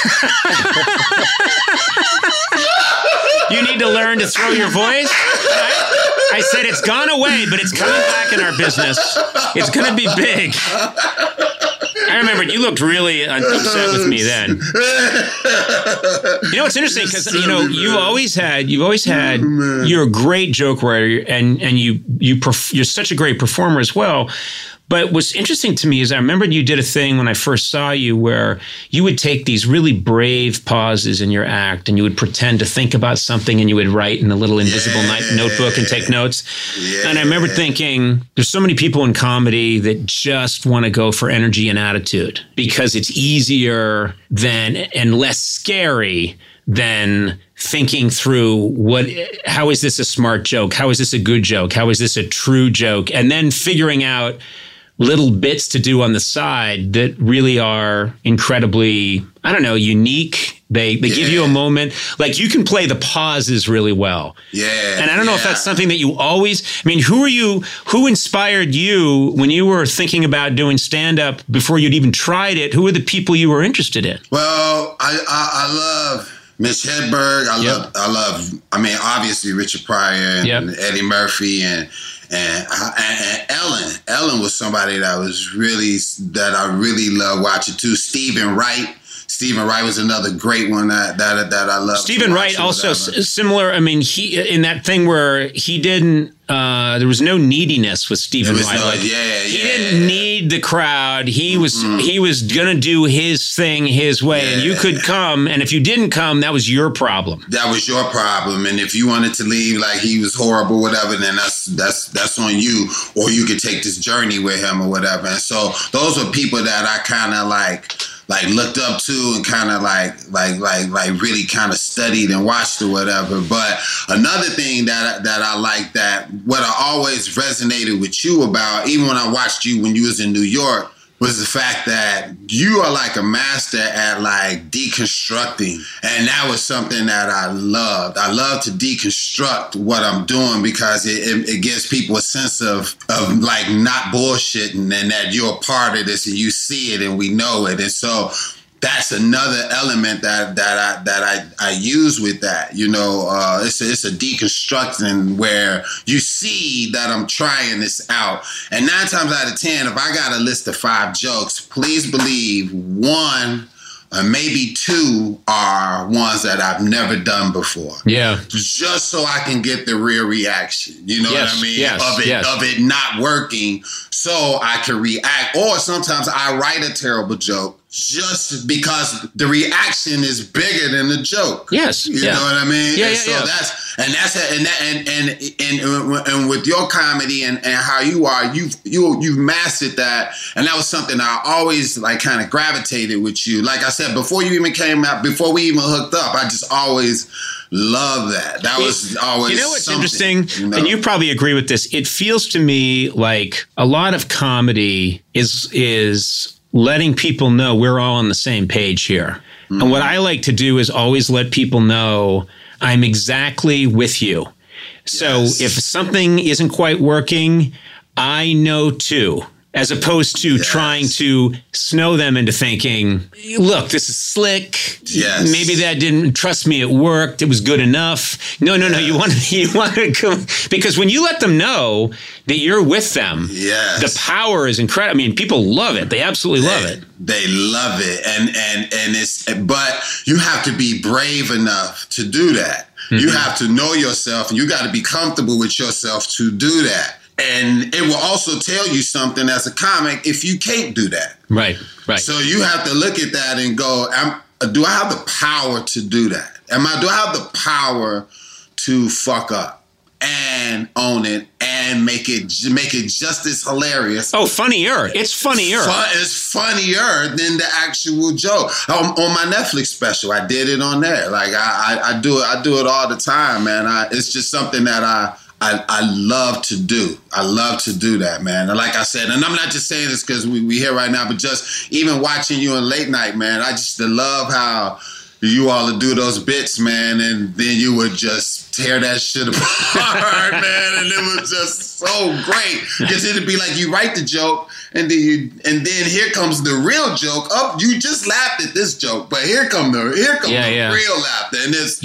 You need to learn to throw your voice. I said it's gone away, but it's coming back in our business. It's going to be big. I remember you looked really upset with me then. You know, it's interesting because you've always had. You're a great joke writer, and you're such a great performer as well. But what's interesting to me is I remember you did a thing when I first saw you where you would take these really brave pauses in your act and you would pretend to think about something and you would write in a little invisible notebook and take notes. Yeah. And I remember thinking there's so many people in comedy that just want to go for energy and attitude because it's easier and less scary than thinking through how is this a smart joke? How is this a good joke? How is this a true joke? And then figuring out little bits to do on the side that really are incredibly, unique. They give you a moment. Like you can play the pauses really well. Yeah. And I don't know if that's something that you always, who inspired you when you were thinking about doing stand-up before you'd even tried it? Who were the people you were interested in? Well, I love Mitch Hedberg. I love, obviously Richard Pryor and Eddie Murphy and Ellen was somebody that I really love watching too. Stephen Wright was another great one that I love. Stephen Wright also similar. He in that thing where he didn't. There was no neediness with Stephen Wright. He didn't need the crowd. He was gonna do his thing his way, and you could come. And if you didn't come, that was your problem. That was your problem. And if you wanted to leave like he was horrible, whatever, then that's on you. Or you could take this journey with him or whatever. And so those are people that I kind of like looked up to and kind of like really kind of studied and watched or whatever. But another thing that I like that what I always resonated with you about, even when I watched you when you was in New York, was the fact that you are like a master at like deconstructing. And that was something that I loved. I love to deconstruct what I'm doing because it gives people a sense of like not bullshitting and that you're a part of this and you see it and we know it. And so that's another element that I use with that. It's a deconstructing where you see that I'm trying this out. And 9 times out of 10, if I got a list of 5 jokes, please believe 1 or maybe 2 are ones that I've never done before. Yeah. Just so I can get the real reaction. You know what I mean? Yes, of it not working so I can react. Or sometimes I write a terrible joke just because the reaction is bigger than the joke. Yes. You know what I mean? Yeah, and with your comedy and how you are, you've mastered that. And that was something I always like kind of gravitated with you. Like I said, before you even came out, before we even hooked up, I just always love that. That was always what's something, interesting, and you probably agree with this. It feels to me like a lot of comedy is letting people know we're all on the same page here. Mm-hmm. And what I like to do is always let people know I'm exactly with you. So if something isn't quite working, I know too. As opposed to trying to snow them into thinking, look, this is slick. Yes. Maybe that didn't, trust me, it worked. It was good enough. No. You want to go, because when you let them know that you're with them, the power is incredible. People love it. They absolutely love it. They love it. But you have to be brave enough to do that. Mm-hmm. You have to know yourself and you got to be comfortable with yourself to do that. And it will also tell you something as a comic if you can't do that. Right. So you have to look at that and go, do I have the power to do that? Do I have the power to fuck up and own it and and make it just as hilarious. Oh, funnier. It's funnier. It's funnier than the actual joke. On my Netflix special, I did it on there. Like I do it all the time, man. It's just something that I love to do. I love to do that, man. And like I said, and I'm not just saying this because we here right now, but just even watching you in late night, man, I just love how you all would do those bits, man, and then you would just tear that shit apart, man, and it was just so great because it'd be like you write the joke, and then here comes the real joke. Oh, you just laughed at this joke, but here comes the real laughter, and it's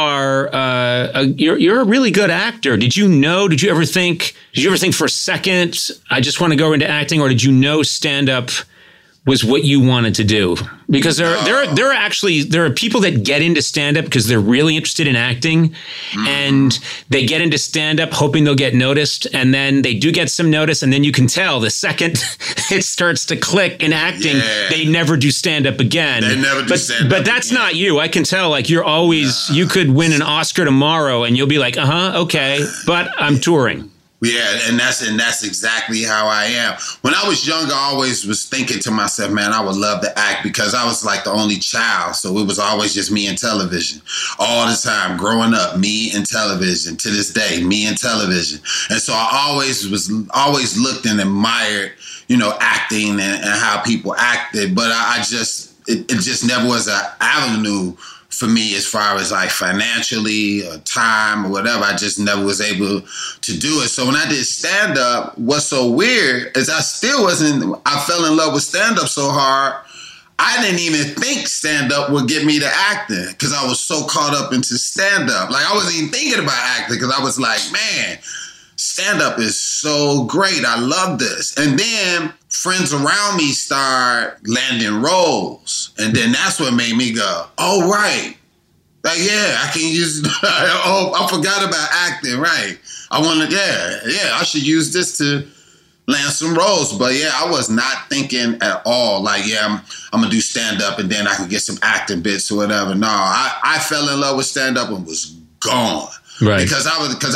you're a really good actor. Did you ever think for a second I just want to go into acting, or did you know stand up was what you wanted to do? Because there are people that get into stand-up because they're really interested in acting, and they get into stand-up hoping they'll get noticed, and then they do get some notice, and then you can tell the second it starts to click in acting, they never do stand-up again. They never do stand-up But that's again. not you. I can tell, like, you're always, you could win an Oscar tomorrow, and you'll be like, okay, but I'm touring. Yeah, and that's exactly how I am. When I was younger, I always was thinking to myself, man, I would love to act because I was like the only child. So it was always just me and television all the time. Growing up, me and television. To this day, me and television. And so I always looked and admired, acting and how people acted. But it just never was an avenue for me as far as like financially or time or whatever. I just never was able to do it. So when I did stand-up, what's so weird is I fell in love with stand-up so hard, I didn't even think stand-up would get me to acting because I was so caught up into stand-up. Like I wasn't even thinking about acting because I was like, man, stand-up is so great. I love this. And then friends around me start landing roles. And then that's what made me go, oh, right. Like, yeah, I can use, I forgot about acting, right. I should use this to land some roles. But yeah, I was not thinking at all like, yeah, I'm going to do stand-up and then I can get some acting bits or whatever. No, I fell in love with stand-up and was gone. Right. Because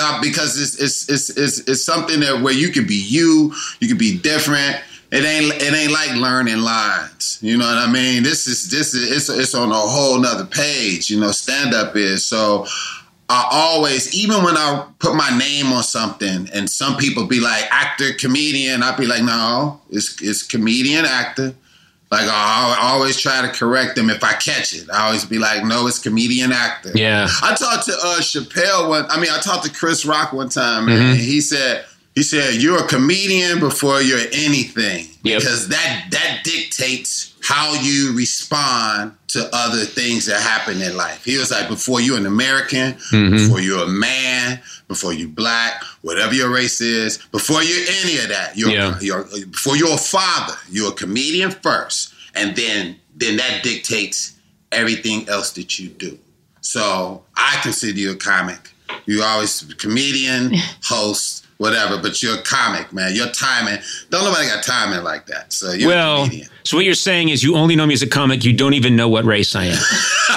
it's something that where you can be you can be different. It ain't like learning lines. You know what I mean? It's on a whole nother page. Stand up is. So I always, even when I put my name on something and some people be like actor, comedian, I'd be like, no, it's comedian, actor. Like I always try to correct them if I catch it. I always be like, no, it's comedian, actor. Yeah. I talked to Chappelle I talked to Chris Rock one time, man. Mm-hmm. He said, you're a comedian before you're anything. Yep. Because that dictates how you respond to other things that happen in life. He was like, before you're an American, before you're a man, before you're black, whatever your race is, before you're any of that, before you're a father, you're a comedian first. And then that dictates everything else that you do. So I consider you a comic. You're always a comedian, host, whatever, but you're a comic, man. Your timing, don't nobody got timing like that. So you're a comedian. So what you're saying is you only know me as a comic, you don't even know what race I am.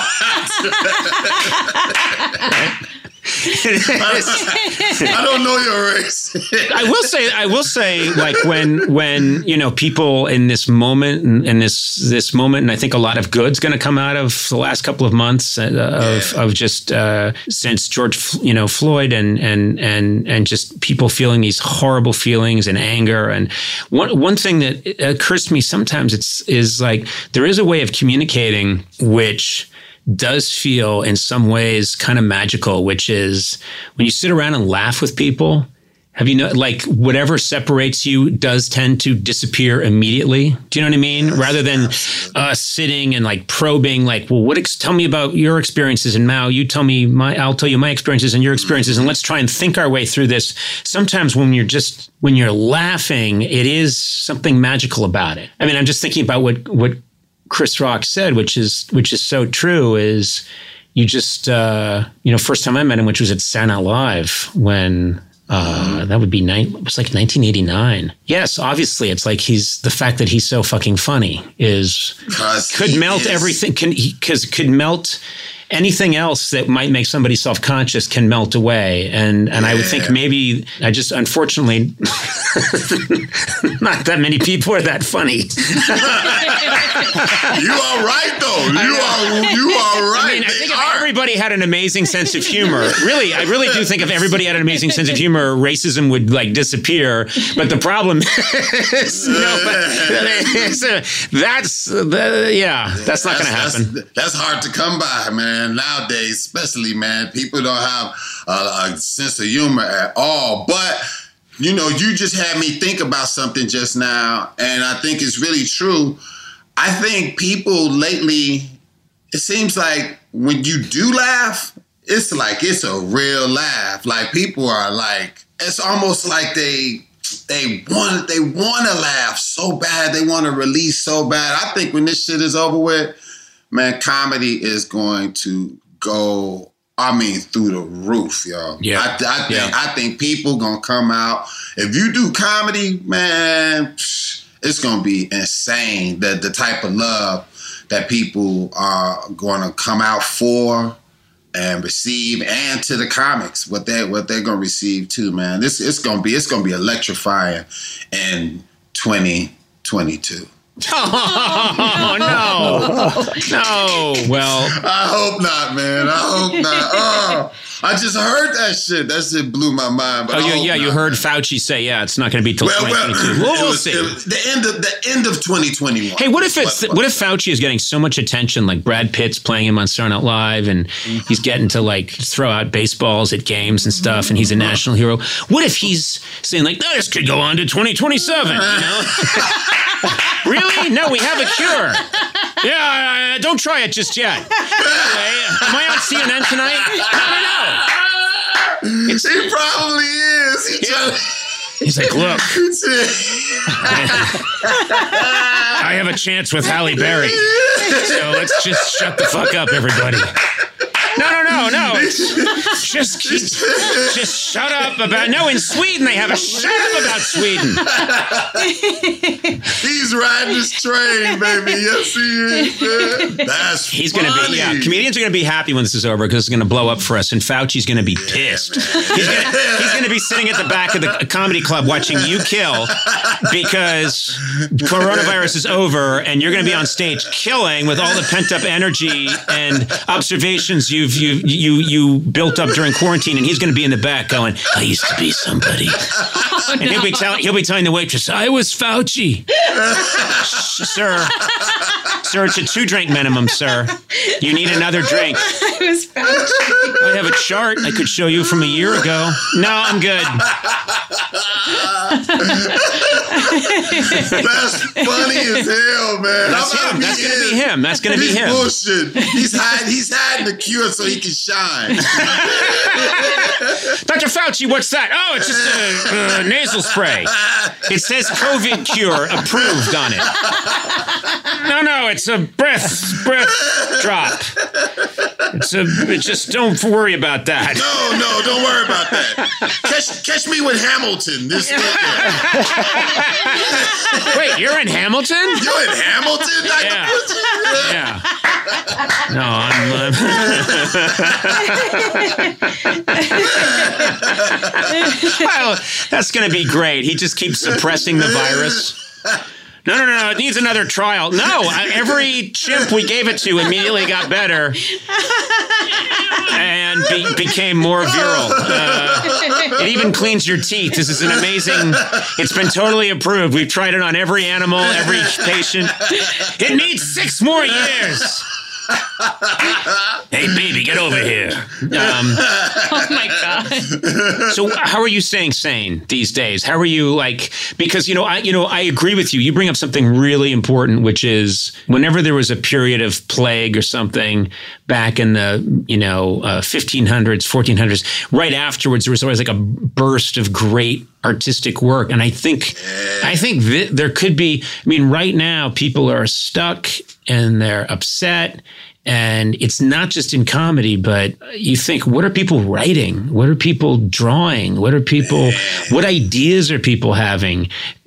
I don't know your race. I will say, like when people in this moment and this moment, and I think a lot of good's going to come out of the last couple of months of just since George, Floyd and just people feeling these horrible feelings and anger. And one thing that occurs to me sometimes is like there is a way of communicating which does feel in some ways kind of magical, which is when you sit around and laugh with people, like whatever separates you does tend to disappear immediately. Do you know what I mean? Rather than sitting and like probing, like, well, tell me about your experiences, and Mao, you tell me I'll tell you my experiences and your experiences, and let's try and think our way through this. Sometimes when you're laughing, it is something magical about it. I mean, I'm just thinking about what Chris Rock said, which is so true, is you just, first time I met him, which was at Saturday Night Live when, that would be it was like 1989. Yes, obviously it's like the fact that he's so fucking funny could melt everything, could melt anything else that might make somebody self-conscious can melt away. And I would think maybe I just, unfortunately, not that many people are that funny. You are right, though. You are right. I mean, I think if everybody had an amazing sense of humor, really, I really do think if everybody had an amazing sense of humor, racism would like disappear. But the problem is, that's not going to happen. That's hard to come by, man. Nowadays, especially, man, people don't have a sense of humor at all. But you know, you just had me think about something just now, and I think it's really true. I think people lately, it seems like when you do laugh, it's like it's a real laugh. Like people are like, it's almost like they want to laugh so bad, they want to release so bad. I think when this shit is over with, man, comedy is going to go, through the roof, yo. Yeah. I think people gonna come out. If you do comedy, man, it's gonna be insane. The type of love that people are gonna come out for and receive, and to the comics, what they're gonna receive too, man. It's gonna be electrifying in 2022. Oh, no. Well, I hope not, man. I hope not. Oh, I just heard that shit. That shit blew my mind. But you heard Fauci say, it's not going to be till 2022. We'll see. The end of 2021. Hey, what if Fauci is getting so much attention, like Brad Pitt's playing him on Saturday Night Live, and he's getting to like throw out baseballs at games and stuff, and he's a national hero? What if he's saying like, this could go on to 2027? You know? Really? No, we have a cure. Yeah, don't try it just yet. Anyway, am I on CNN tonight? I don't know. He probably is. He's like, look, I have a chance with Halle Berry. So let's just shut the fuck up, everybody. No. Just shut up about... No, in Sweden, they have a shut up about Sweden. He's riding this train, baby. Yes, he is, man. He's going to be... comedians are going to be happy when this is over because it's going to blow up for us, and Fauci's going to be pissed. He's going to be sitting at the back of the comedy club watching you kill because coronavirus is over, and you're going to be on stage killing with all the pent-up energy and observations you built up during quarantine, and he's going to be in the back going, I used to be somebody. And he'll be telling the waitress, I was Fauci. Sir, it's a 2-drink minimum, sir. You need another drink. I was Fauci. I have a chart I could show you from a year ago. No, I'm good. That's funny as hell, man. That's him. That's going to be him. That's going to be him. Bullshit. He's hiding the cure so he can shine. Dr. Fauci, what's that? Oh, it's just a nasal spray. It says COVID cure approved on it. No, it's a breath drop. It's just don't worry about that. No, don't worry about that. Catch me with Hamilton this weekend. Wait, you're in Hamilton? You're in Hamilton? Yeah. No, I'm well, that's going to be great. He just keeps suppressing the virus. No, it needs another trial. No, every chimp we gave it to immediately got better and became more virile. It even cleans your teeth. This is an amazing, it's been totally approved. We've tried it on every animal, every patient. It needs 6 more years. Hey, baby, get over here. Oh, my God. So how are you staying sane these days? How are you because, I agree with you. You bring up something really important, which is whenever there was a period of plague or something back in the, 1500s, 1400s, right afterwards, there was always like a burst of great artistic work. And I think there could be, right now people are stuck and they're upset. And it's not just in comedy, but you think, what are people writing? What are people drawing? What ideas are people having?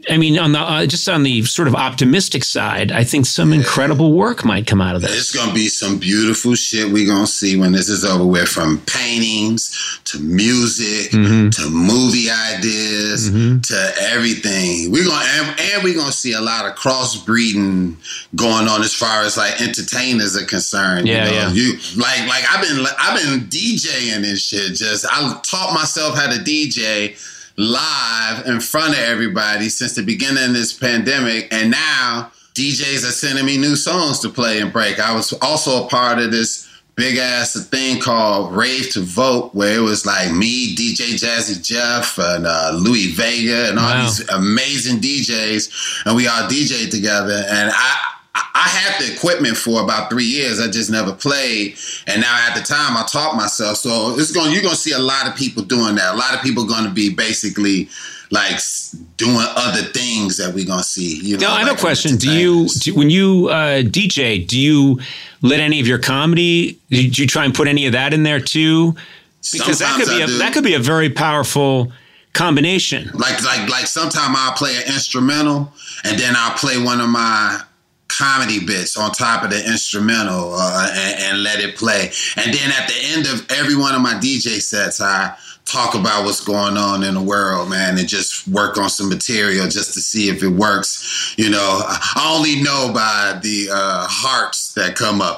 I mean, on the just on the sort of optimistic side, I think some incredible work might come out of this. It's going to be some beautiful shit we're going to see when this is over with, from paintings to music to movie ideas to everything. We're going to see a lot of crossbreeding going on as far as like entertainers are concerned. Yeah, you like I've been DJing and shit. Just I taught myself how to DJ live in front of everybody since the beginning of this pandemic, and now DJs are sending me new songs to play and break. I was also a part of this big ass thing called Rave to Vote, where it was like me, DJ Jazzy Jeff, and Louis Vega, and all these amazing DJs, and we all DJed together. And I had the equipment for about 3 years. I just never played. And now at the time I taught myself. So you're going to see a lot of people doing that. A lot of people going to be basically like doing other things that we're going to see. You know, now, I have like a question. When you DJ, do you let any of your comedy, do you try and put any of that in there too? Because that could be a very powerful combination. Like sometime I'll play an instrumental and then I'll play one of my comedy bits on top of the instrumental and let it play. And then at the end of every one of my DJ sets, I talk about what's going on in the world, man, and just work on some material just to see if it works. You know, I only know by the hearts that come up.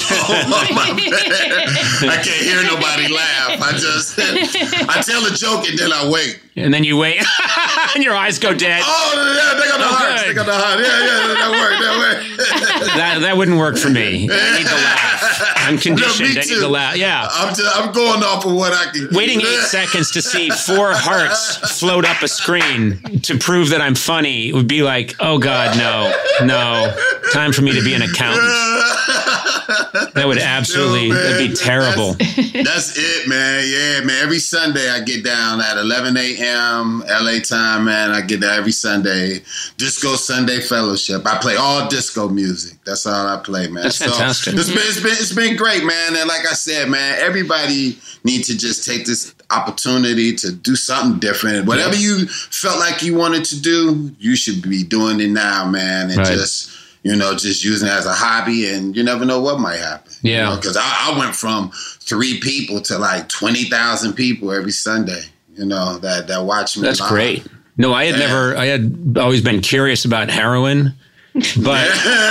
I can't hear nobody laugh. I tell a joke and then I wait. And then you wait, and your eyes go dead. Oh, yeah, they got the hearts. They got the heart. Yeah, that worked. That wouldn't work for me. I need to laugh. I'm conditioned. No, I need to laugh. Yeah. I'm going off of what I can. Waiting 8 seconds to see 4 hearts float up a screen to prove that I'm funny would be like, oh God, no. Time for me to be an accountant. That would absolutely, that'd be terrible. That's it, man. Yeah, man. Every Sunday I get down at 11 a.m. LA time, man. I get there every Sunday. Disco Sunday Fellowship. I play all disco music. That's all I play, man. That's fantastic. It's been great, man. And like I said, man, everybody needs to just take this opportunity to do something different. Whatever you felt like you wanted to do, you should be doing it now, man. And just using it as a hobby, and you never know what might happen. Yeah. Because I went from 3 people to like 20,000 people every Sunday, that watch me. That's live. Great. No, I had always been curious about heroin, but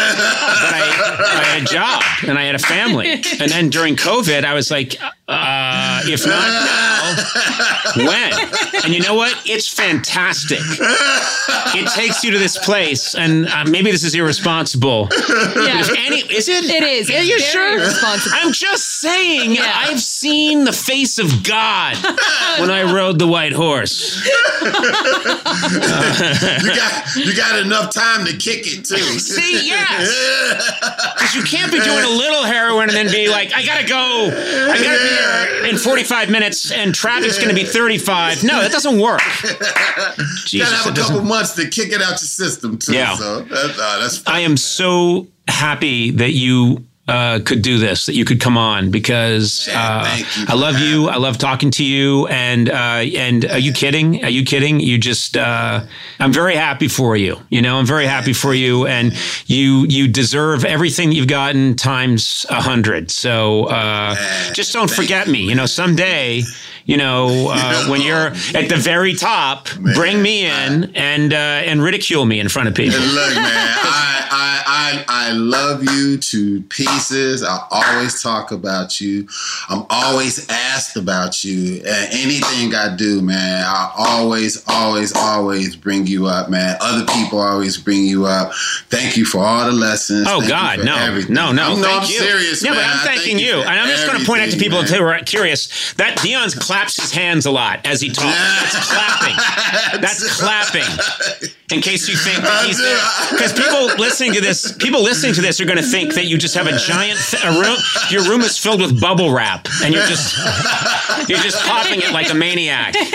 I had a job and I had a family. And then during COVID, I was like, if not now, when? And you know what? It's fantastic. It takes you to this place, and maybe this is irresponsible. Yeah. Is it? It is. Are you sure? Irresponsible. I'm just saying, I've seen the face of God when I rode the white horse. You got enough time to kick it, too. See, yes. Because you can't be doing a little heroin and then be like, I gotta go. I gotta be here in 45 minutes and traffic's gonna be 35. No, that doesn't work. You gotta have a couple months to kick it out your system, too. Yeah. So that's fun. I am so happy that you could do this, that you could come on, because I love you. I love talking to you. And are you kidding? Are you kidding? You just, I'm very happy for you. I'm very happy for you, and you deserve everything you've gotten times 100. So just don't forget me. Someday, when you're at the very top, bring me in and ridicule me in front of people. Look, man, I love you to pieces. I always talk about you. I'm always asked about you. Anything I do, man, I always bring you up, man. Other people always bring you up. Thank you for all the lessons. Oh, Thank God, no. Everything. I'm Thank you. Serious, yeah, man. but I'm thanking you. And I'm just going to point out to people who are curious that Dion claps his hands a lot as he talks. That's clapping. That's clapping. In case you think that he's there. Because people listening to this are going to think that you just have a giant room. Your room is filled with bubble wrap, and you're just You're just popping it like a maniac. People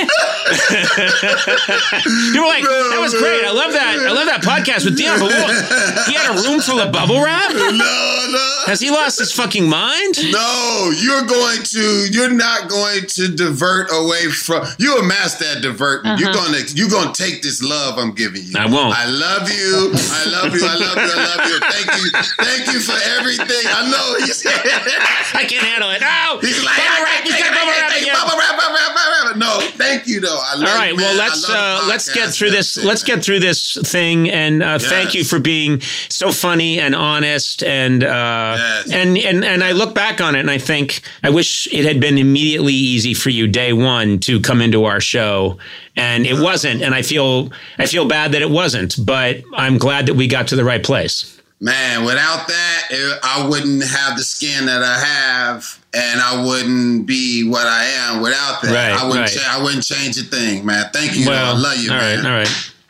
were like, that was great. I love that podcast with Dion. But what? He had a room full of bubble wrap? No. Has he lost his fucking mind? No, you're not going to divert away from. You amassed that divertment. You're gonna take this love I'm giving you. I won't. I love you. I love you. I love you. I love you. Thank you for everything. I know he said. I can't handle it. No. He's like, bubble wrap. He's got bubble wrap again. Bubble wrap. No, thank you though. I love All right, you, well, man. let's get through this. Let's get through this thing, and thank you for being so funny and honest, and and I look back on it and I think I wish it had been immediately easy for you day one to come into our show, and it wasn't, and I feel bad that it wasn't, but I'm glad that we got to the right place. Man, without that, I wouldn't have the skin that I have, and I wouldn't be what I am without that. Right, I wouldn't change a thing, man. Thank you. Well, I love you, man. All right.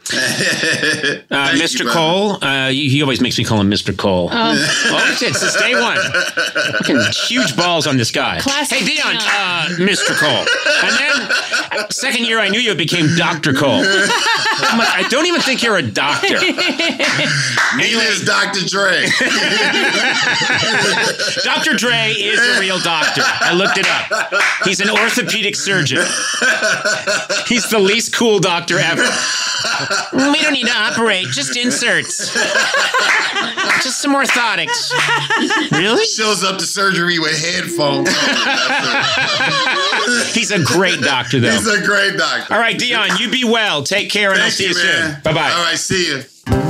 Mr. You, Cole, he always makes me call him Mr. Cole. It's this day one. Fucking huge balls on this guy. Classic Hey, Dion, Mr. Cole. And then, second year I knew you, it became Dr. Cole. I'm like, I don't even think you're a doctor. Neither is Dr. Dre. Dr. Dre is a real doctor. I looked it up. He's an orthopedic surgeon. He's the least cool doctor ever. We don't need to operate, just inserts. Just some orthotics. Really? Shows up to surgery with headphones on. He's a great doctor, though. He's a great doctor. All right, Dion, you be well. Take care, and I'll see you soon. Bye-bye. All right, see you.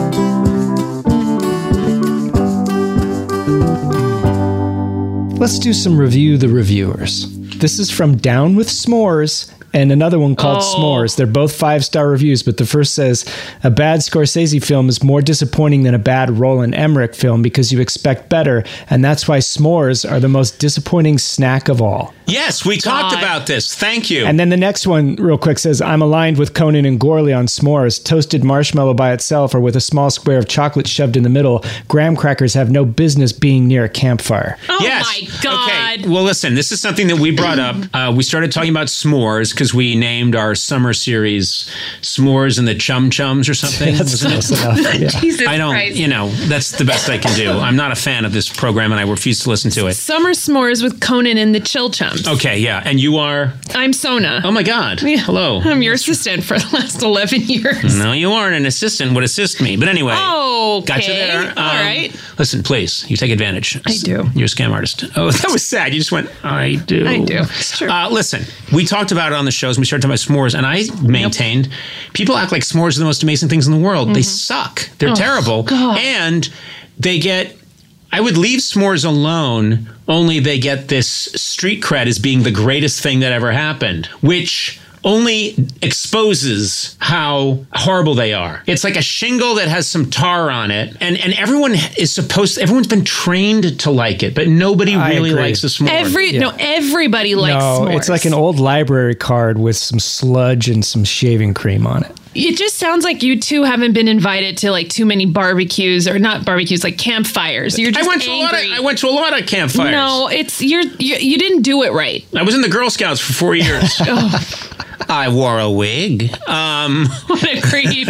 Let's do some Review the Reviewers. This is from Down with S'mores and another one called S'mores. They're both 5-star reviews, but the first says, a bad Scorsese film is more disappointing than a bad Roland Emmerich film because you expect better, and that's why s'mores are the most disappointing snack of all. Yes, we talked about this. Thank you. And then the next one, real quick, says, I'm aligned with Conan and Gorley on s'mores. Toasted marshmallow by itself or with a small square of chocolate shoved in the middle. Graham crackers have no business being near a campfire. Oh, yes. my God. Okay, well, listen, this is something that we brought up. We started talking about s'mores because we named our summer series S'mores and the Chum Chums or something. That's close enough. Yeah. Jesus I don't, Christ. That's the best I can do. I'm not a fan of this program and I refuse to listen to it. Summer S'mores with Conan and the Chill Chums. Okay, yeah. And you are? I'm Sona. Oh my God. Yeah. Hello. I'm your assistant for the last 11 years. No, you aren't. An assistant would assist me. But anyway. Oh, okay. Got you there. All right. Listen, please. You take advantage. I do. You're a scam artist. Oh, that was sad. You just went, I do. I do. It's true. Listen, we talked about it on the shows and we started talking about s'mores, and I maintained people act like s'mores are the most amazing things in the world. They suck. They're terrible. God. And they get, I would leave s'mores alone, only they get this street cred as being the greatest thing that ever happened, which only exposes how horrible they are. It's like a shingle that has some tar on it, and everyone's been trained to like it, but nobody really likes a s'more. Everybody likes s'mores. It's like an old library card with some sludge and some shaving cream on it. It just sounds like you two haven't been invited to like too many barbecues, or not barbecues, like campfires. You're just angry. I went to a lot of campfires. No, it's you didn't do it right. I was in the Girl Scouts for 4 years. I wore a wig. What a creep.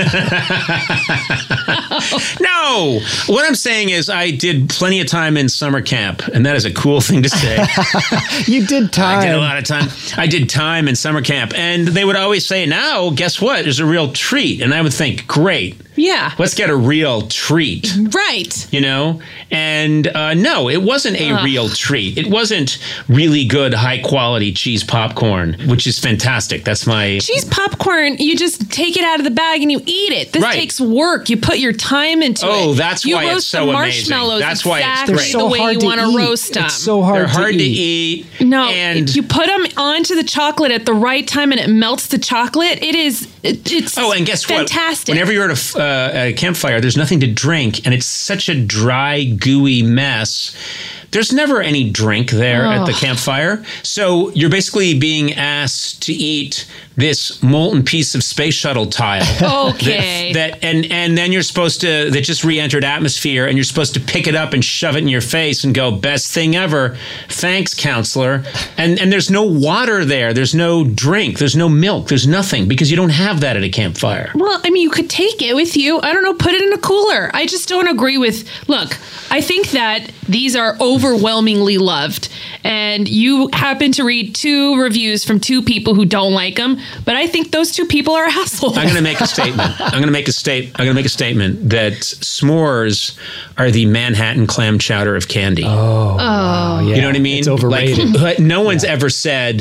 No, what I'm saying is I did plenty of time in summer camp, and that is a cool thing to say. You did time. I did a lot of time. I did time in summer camp, and they would always say, now, guess what? There's a real treat. And I would think, great. Yeah. Let's get a real treat. Right. And no, it wasn't a real treat. It wasn't really good, high quality cheese popcorn, which is fantastic. That's my cheese popcorn. You just take it out of the bag and you eat it. This takes work. You put your time into it. Oh, that's why it's so amazing. That's why it's great. The way you want to roast them. It's so hard. They're hard to eat. No, and you put them onto the chocolate at the right time, and it melts the chocolate. It's and guess fantastic. What? Whenever you're at a campfire, there's nothing to drink, and it's such a dry, gooey mess. there's never any drink there at the campfire. So you're basically being asked to eat this molten piece of space shuttle tile. Okay. And then you're supposed to, that just re-entered atmosphere, and you're supposed to pick it up and shove it in your face and go, best thing ever. Thanks, counselor. And there's no water there. There's no drink. There's no milk. There's nothing, because you don't have that at a campfire. Well, I mean, you could take it with you. I don't know, put it in a cooler. I just don't agree with, look, I think that these are overwhelmingly loved. And you happen to read 2 reviews from 2 people who don't like them, but I think those 2 people are assholes. I'm going to make a statement. I'm going to make a statement that s'mores are the Manhattan clam chowder of candy. Oh. Yeah. You know what I mean? It's overrated. Like, no one's ever said,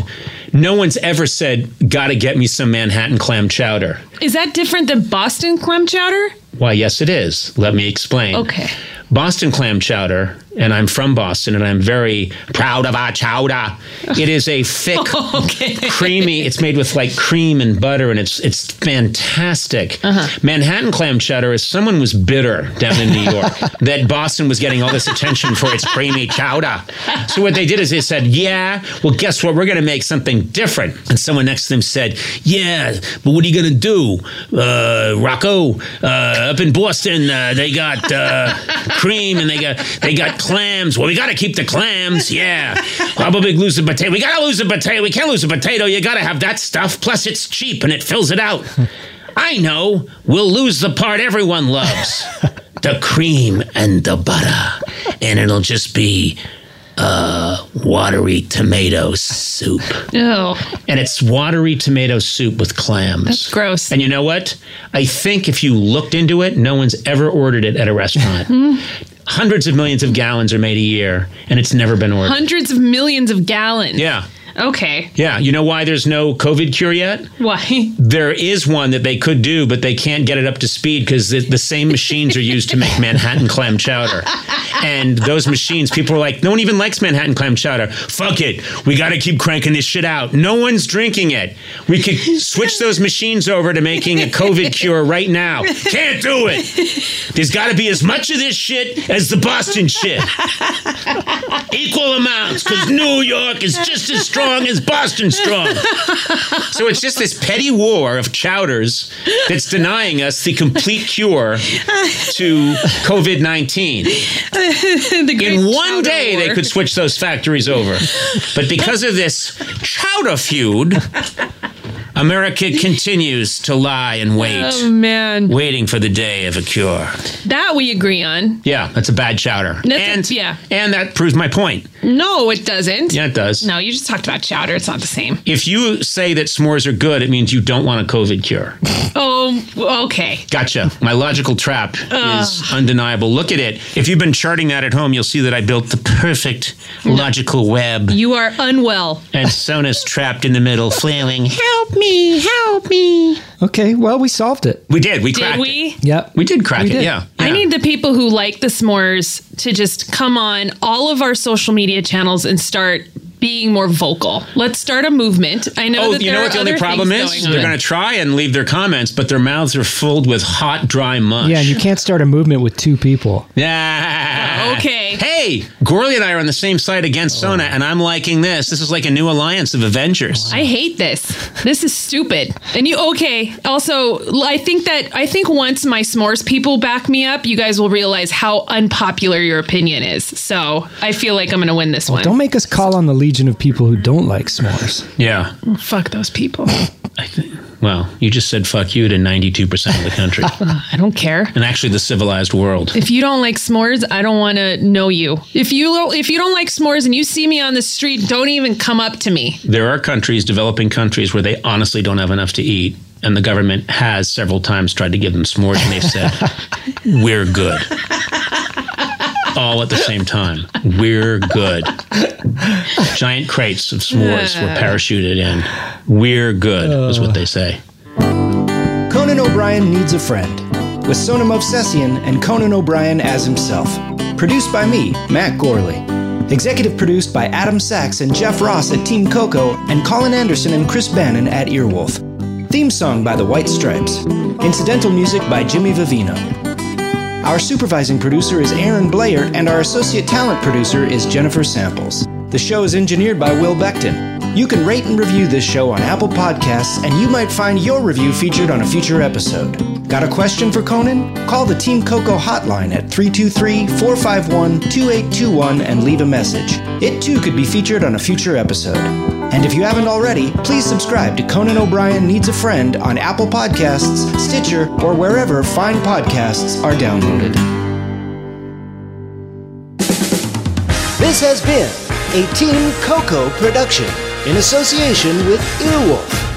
gotta get me some Manhattan clam chowder. Is that different than Boston clam chowder? Why, yes, it is. Let me explain. Okay. Boston clam chowder, and I'm from Boston, and I'm very proud of our chowder. It is a thick, creamy. It's made with like cream and butter, and it's fantastic. Manhattan clam chowder is someone was bitter down in New York that Boston was getting all this attention for its creamy chowder. So what they did is they said, "Yeah, well, guess what? We're going to make something different." And someone next to them said, "Yeah, but what are you going to do, Rocco? Up in Boston, they got cream and they got clams. Well, we got to keep the clams. Yeah. How about we lose the potato? We got to lose the potato. We can't lose the potato. You got to have that stuff. Plus, it's cheap and it fills it out. I know. We'll lose the part everyone loves. The cream and the butter. And it'll just be watery tomato soup." Oh. And it's watery tomato soup with clams. That's gross. And you know what? I think if you looked into it, no one's ever ordered it at a restaurant. Hundreds of millions of gallons are made a year, and it's never been ordered. Hundreds of millions of gallons. Yeah. Okay. Yeah. You know why there's no COVID cure yet? Why? There is one that they could do, but they can't get it up to speed because the same machines are used to make Manhattan clam chowder. And those machines, people are like, no one even likes Manhattan clam chowder. Fuck it. We got to keep cranking this shit out. No one's drinking it. We could switch those machines over to making a COVID cure right now. Can't do it. There's got to be as much of this shit as the Boston shit. Equal amounts, because New York is just as strong as Boston strong. So it's just this petty war of chowders that's denying us the complete cure to COVID-19. In one day, they could switch those factories over. But because of this chowder feud, America continues to lie and wait. Oh, man. Waiting for the day of a cure. That we agree on. Yeah, that's a bad chowder. And that proves my point. No, it doesn't. Yeah, it does. No, you just talked about chowder. It's not the same. If you say that s'mores are good, it means you don't want a COVID cure. Oh, okay. Gotcha. My logical trap is undeniable. Look at it. If you've been charting that at home, you'll see that I built the perfect logical web. You are unwell. And Sona's trapped in the middle, flailing, "Help me, help me." Okay, well, we solved it. We did. We cracked Did we? it. Yep. We did crack it, did. yeah. I need the people who like the s'mores to just come on all of our social media channels and start being more vocal. Let's start a movement. I know that you there know are what the other only problem things is? going They're on. going to try and leave their comments, but their mouths are filled with hot, dry mush. Yeah, and you can't start a movement with 2 people. Yeah. Okay. Hey, Gorley and I are on the same side against Sona, and I'm liking this. This is like a new alliance of Avengers. I hate this. This is stupid. And also, I think once my s'mores people back me up, you guys will realize how unpopular your opinion is. So I feel like I'm going to win this one. Don't make us call on the legion of people who don't like s'mores. Yeah. Fuck those people. Well, you just said fuck you to 92% of the country. I don't care. And actually the civilized world. If you don't like s'mores, I don't want to know you. If you don't like s'mores and you see me on the street, don't even come up to me. There are countries, developing countries, where they honestly don't have enough to eat. And the government has several times tried to give them s'mores, and they've said, "We're good." All at the same time. We're good. Giant crates of s'mores were parachuted in. We're good, was what they say. Conan O'Brien Needs a Friend, with Sona Movsesian and Conan O'Brien as himself. Produced by me, Matt Gorley. Executive produced by Adam Sachs and Jeff Ross at Team Coco, and Colin Anderson and Chris Bannon at Earwolf. Theme song by The White Stripes. Incidental music by Jimmy Vivino. Our supervising producer is Aaron Blair, and our associate talent producer is Jennifer Samples. The show is engineered by Will Beckton. You can rate and review this show on Apple Podcasts, and you might find your review featured on a future episode. Got a question for Conan? Call the Team Coco hotline at 323-451-2821 and leave a message. It too could be featured on a future episode. And if you haven't already, please subscribe to Conan O'Brien Needs a Friend on Apple Podcasts, Stitcher, or wherever fine podcasts are downloaded. This has been a Team Coco production in association with Earwolf.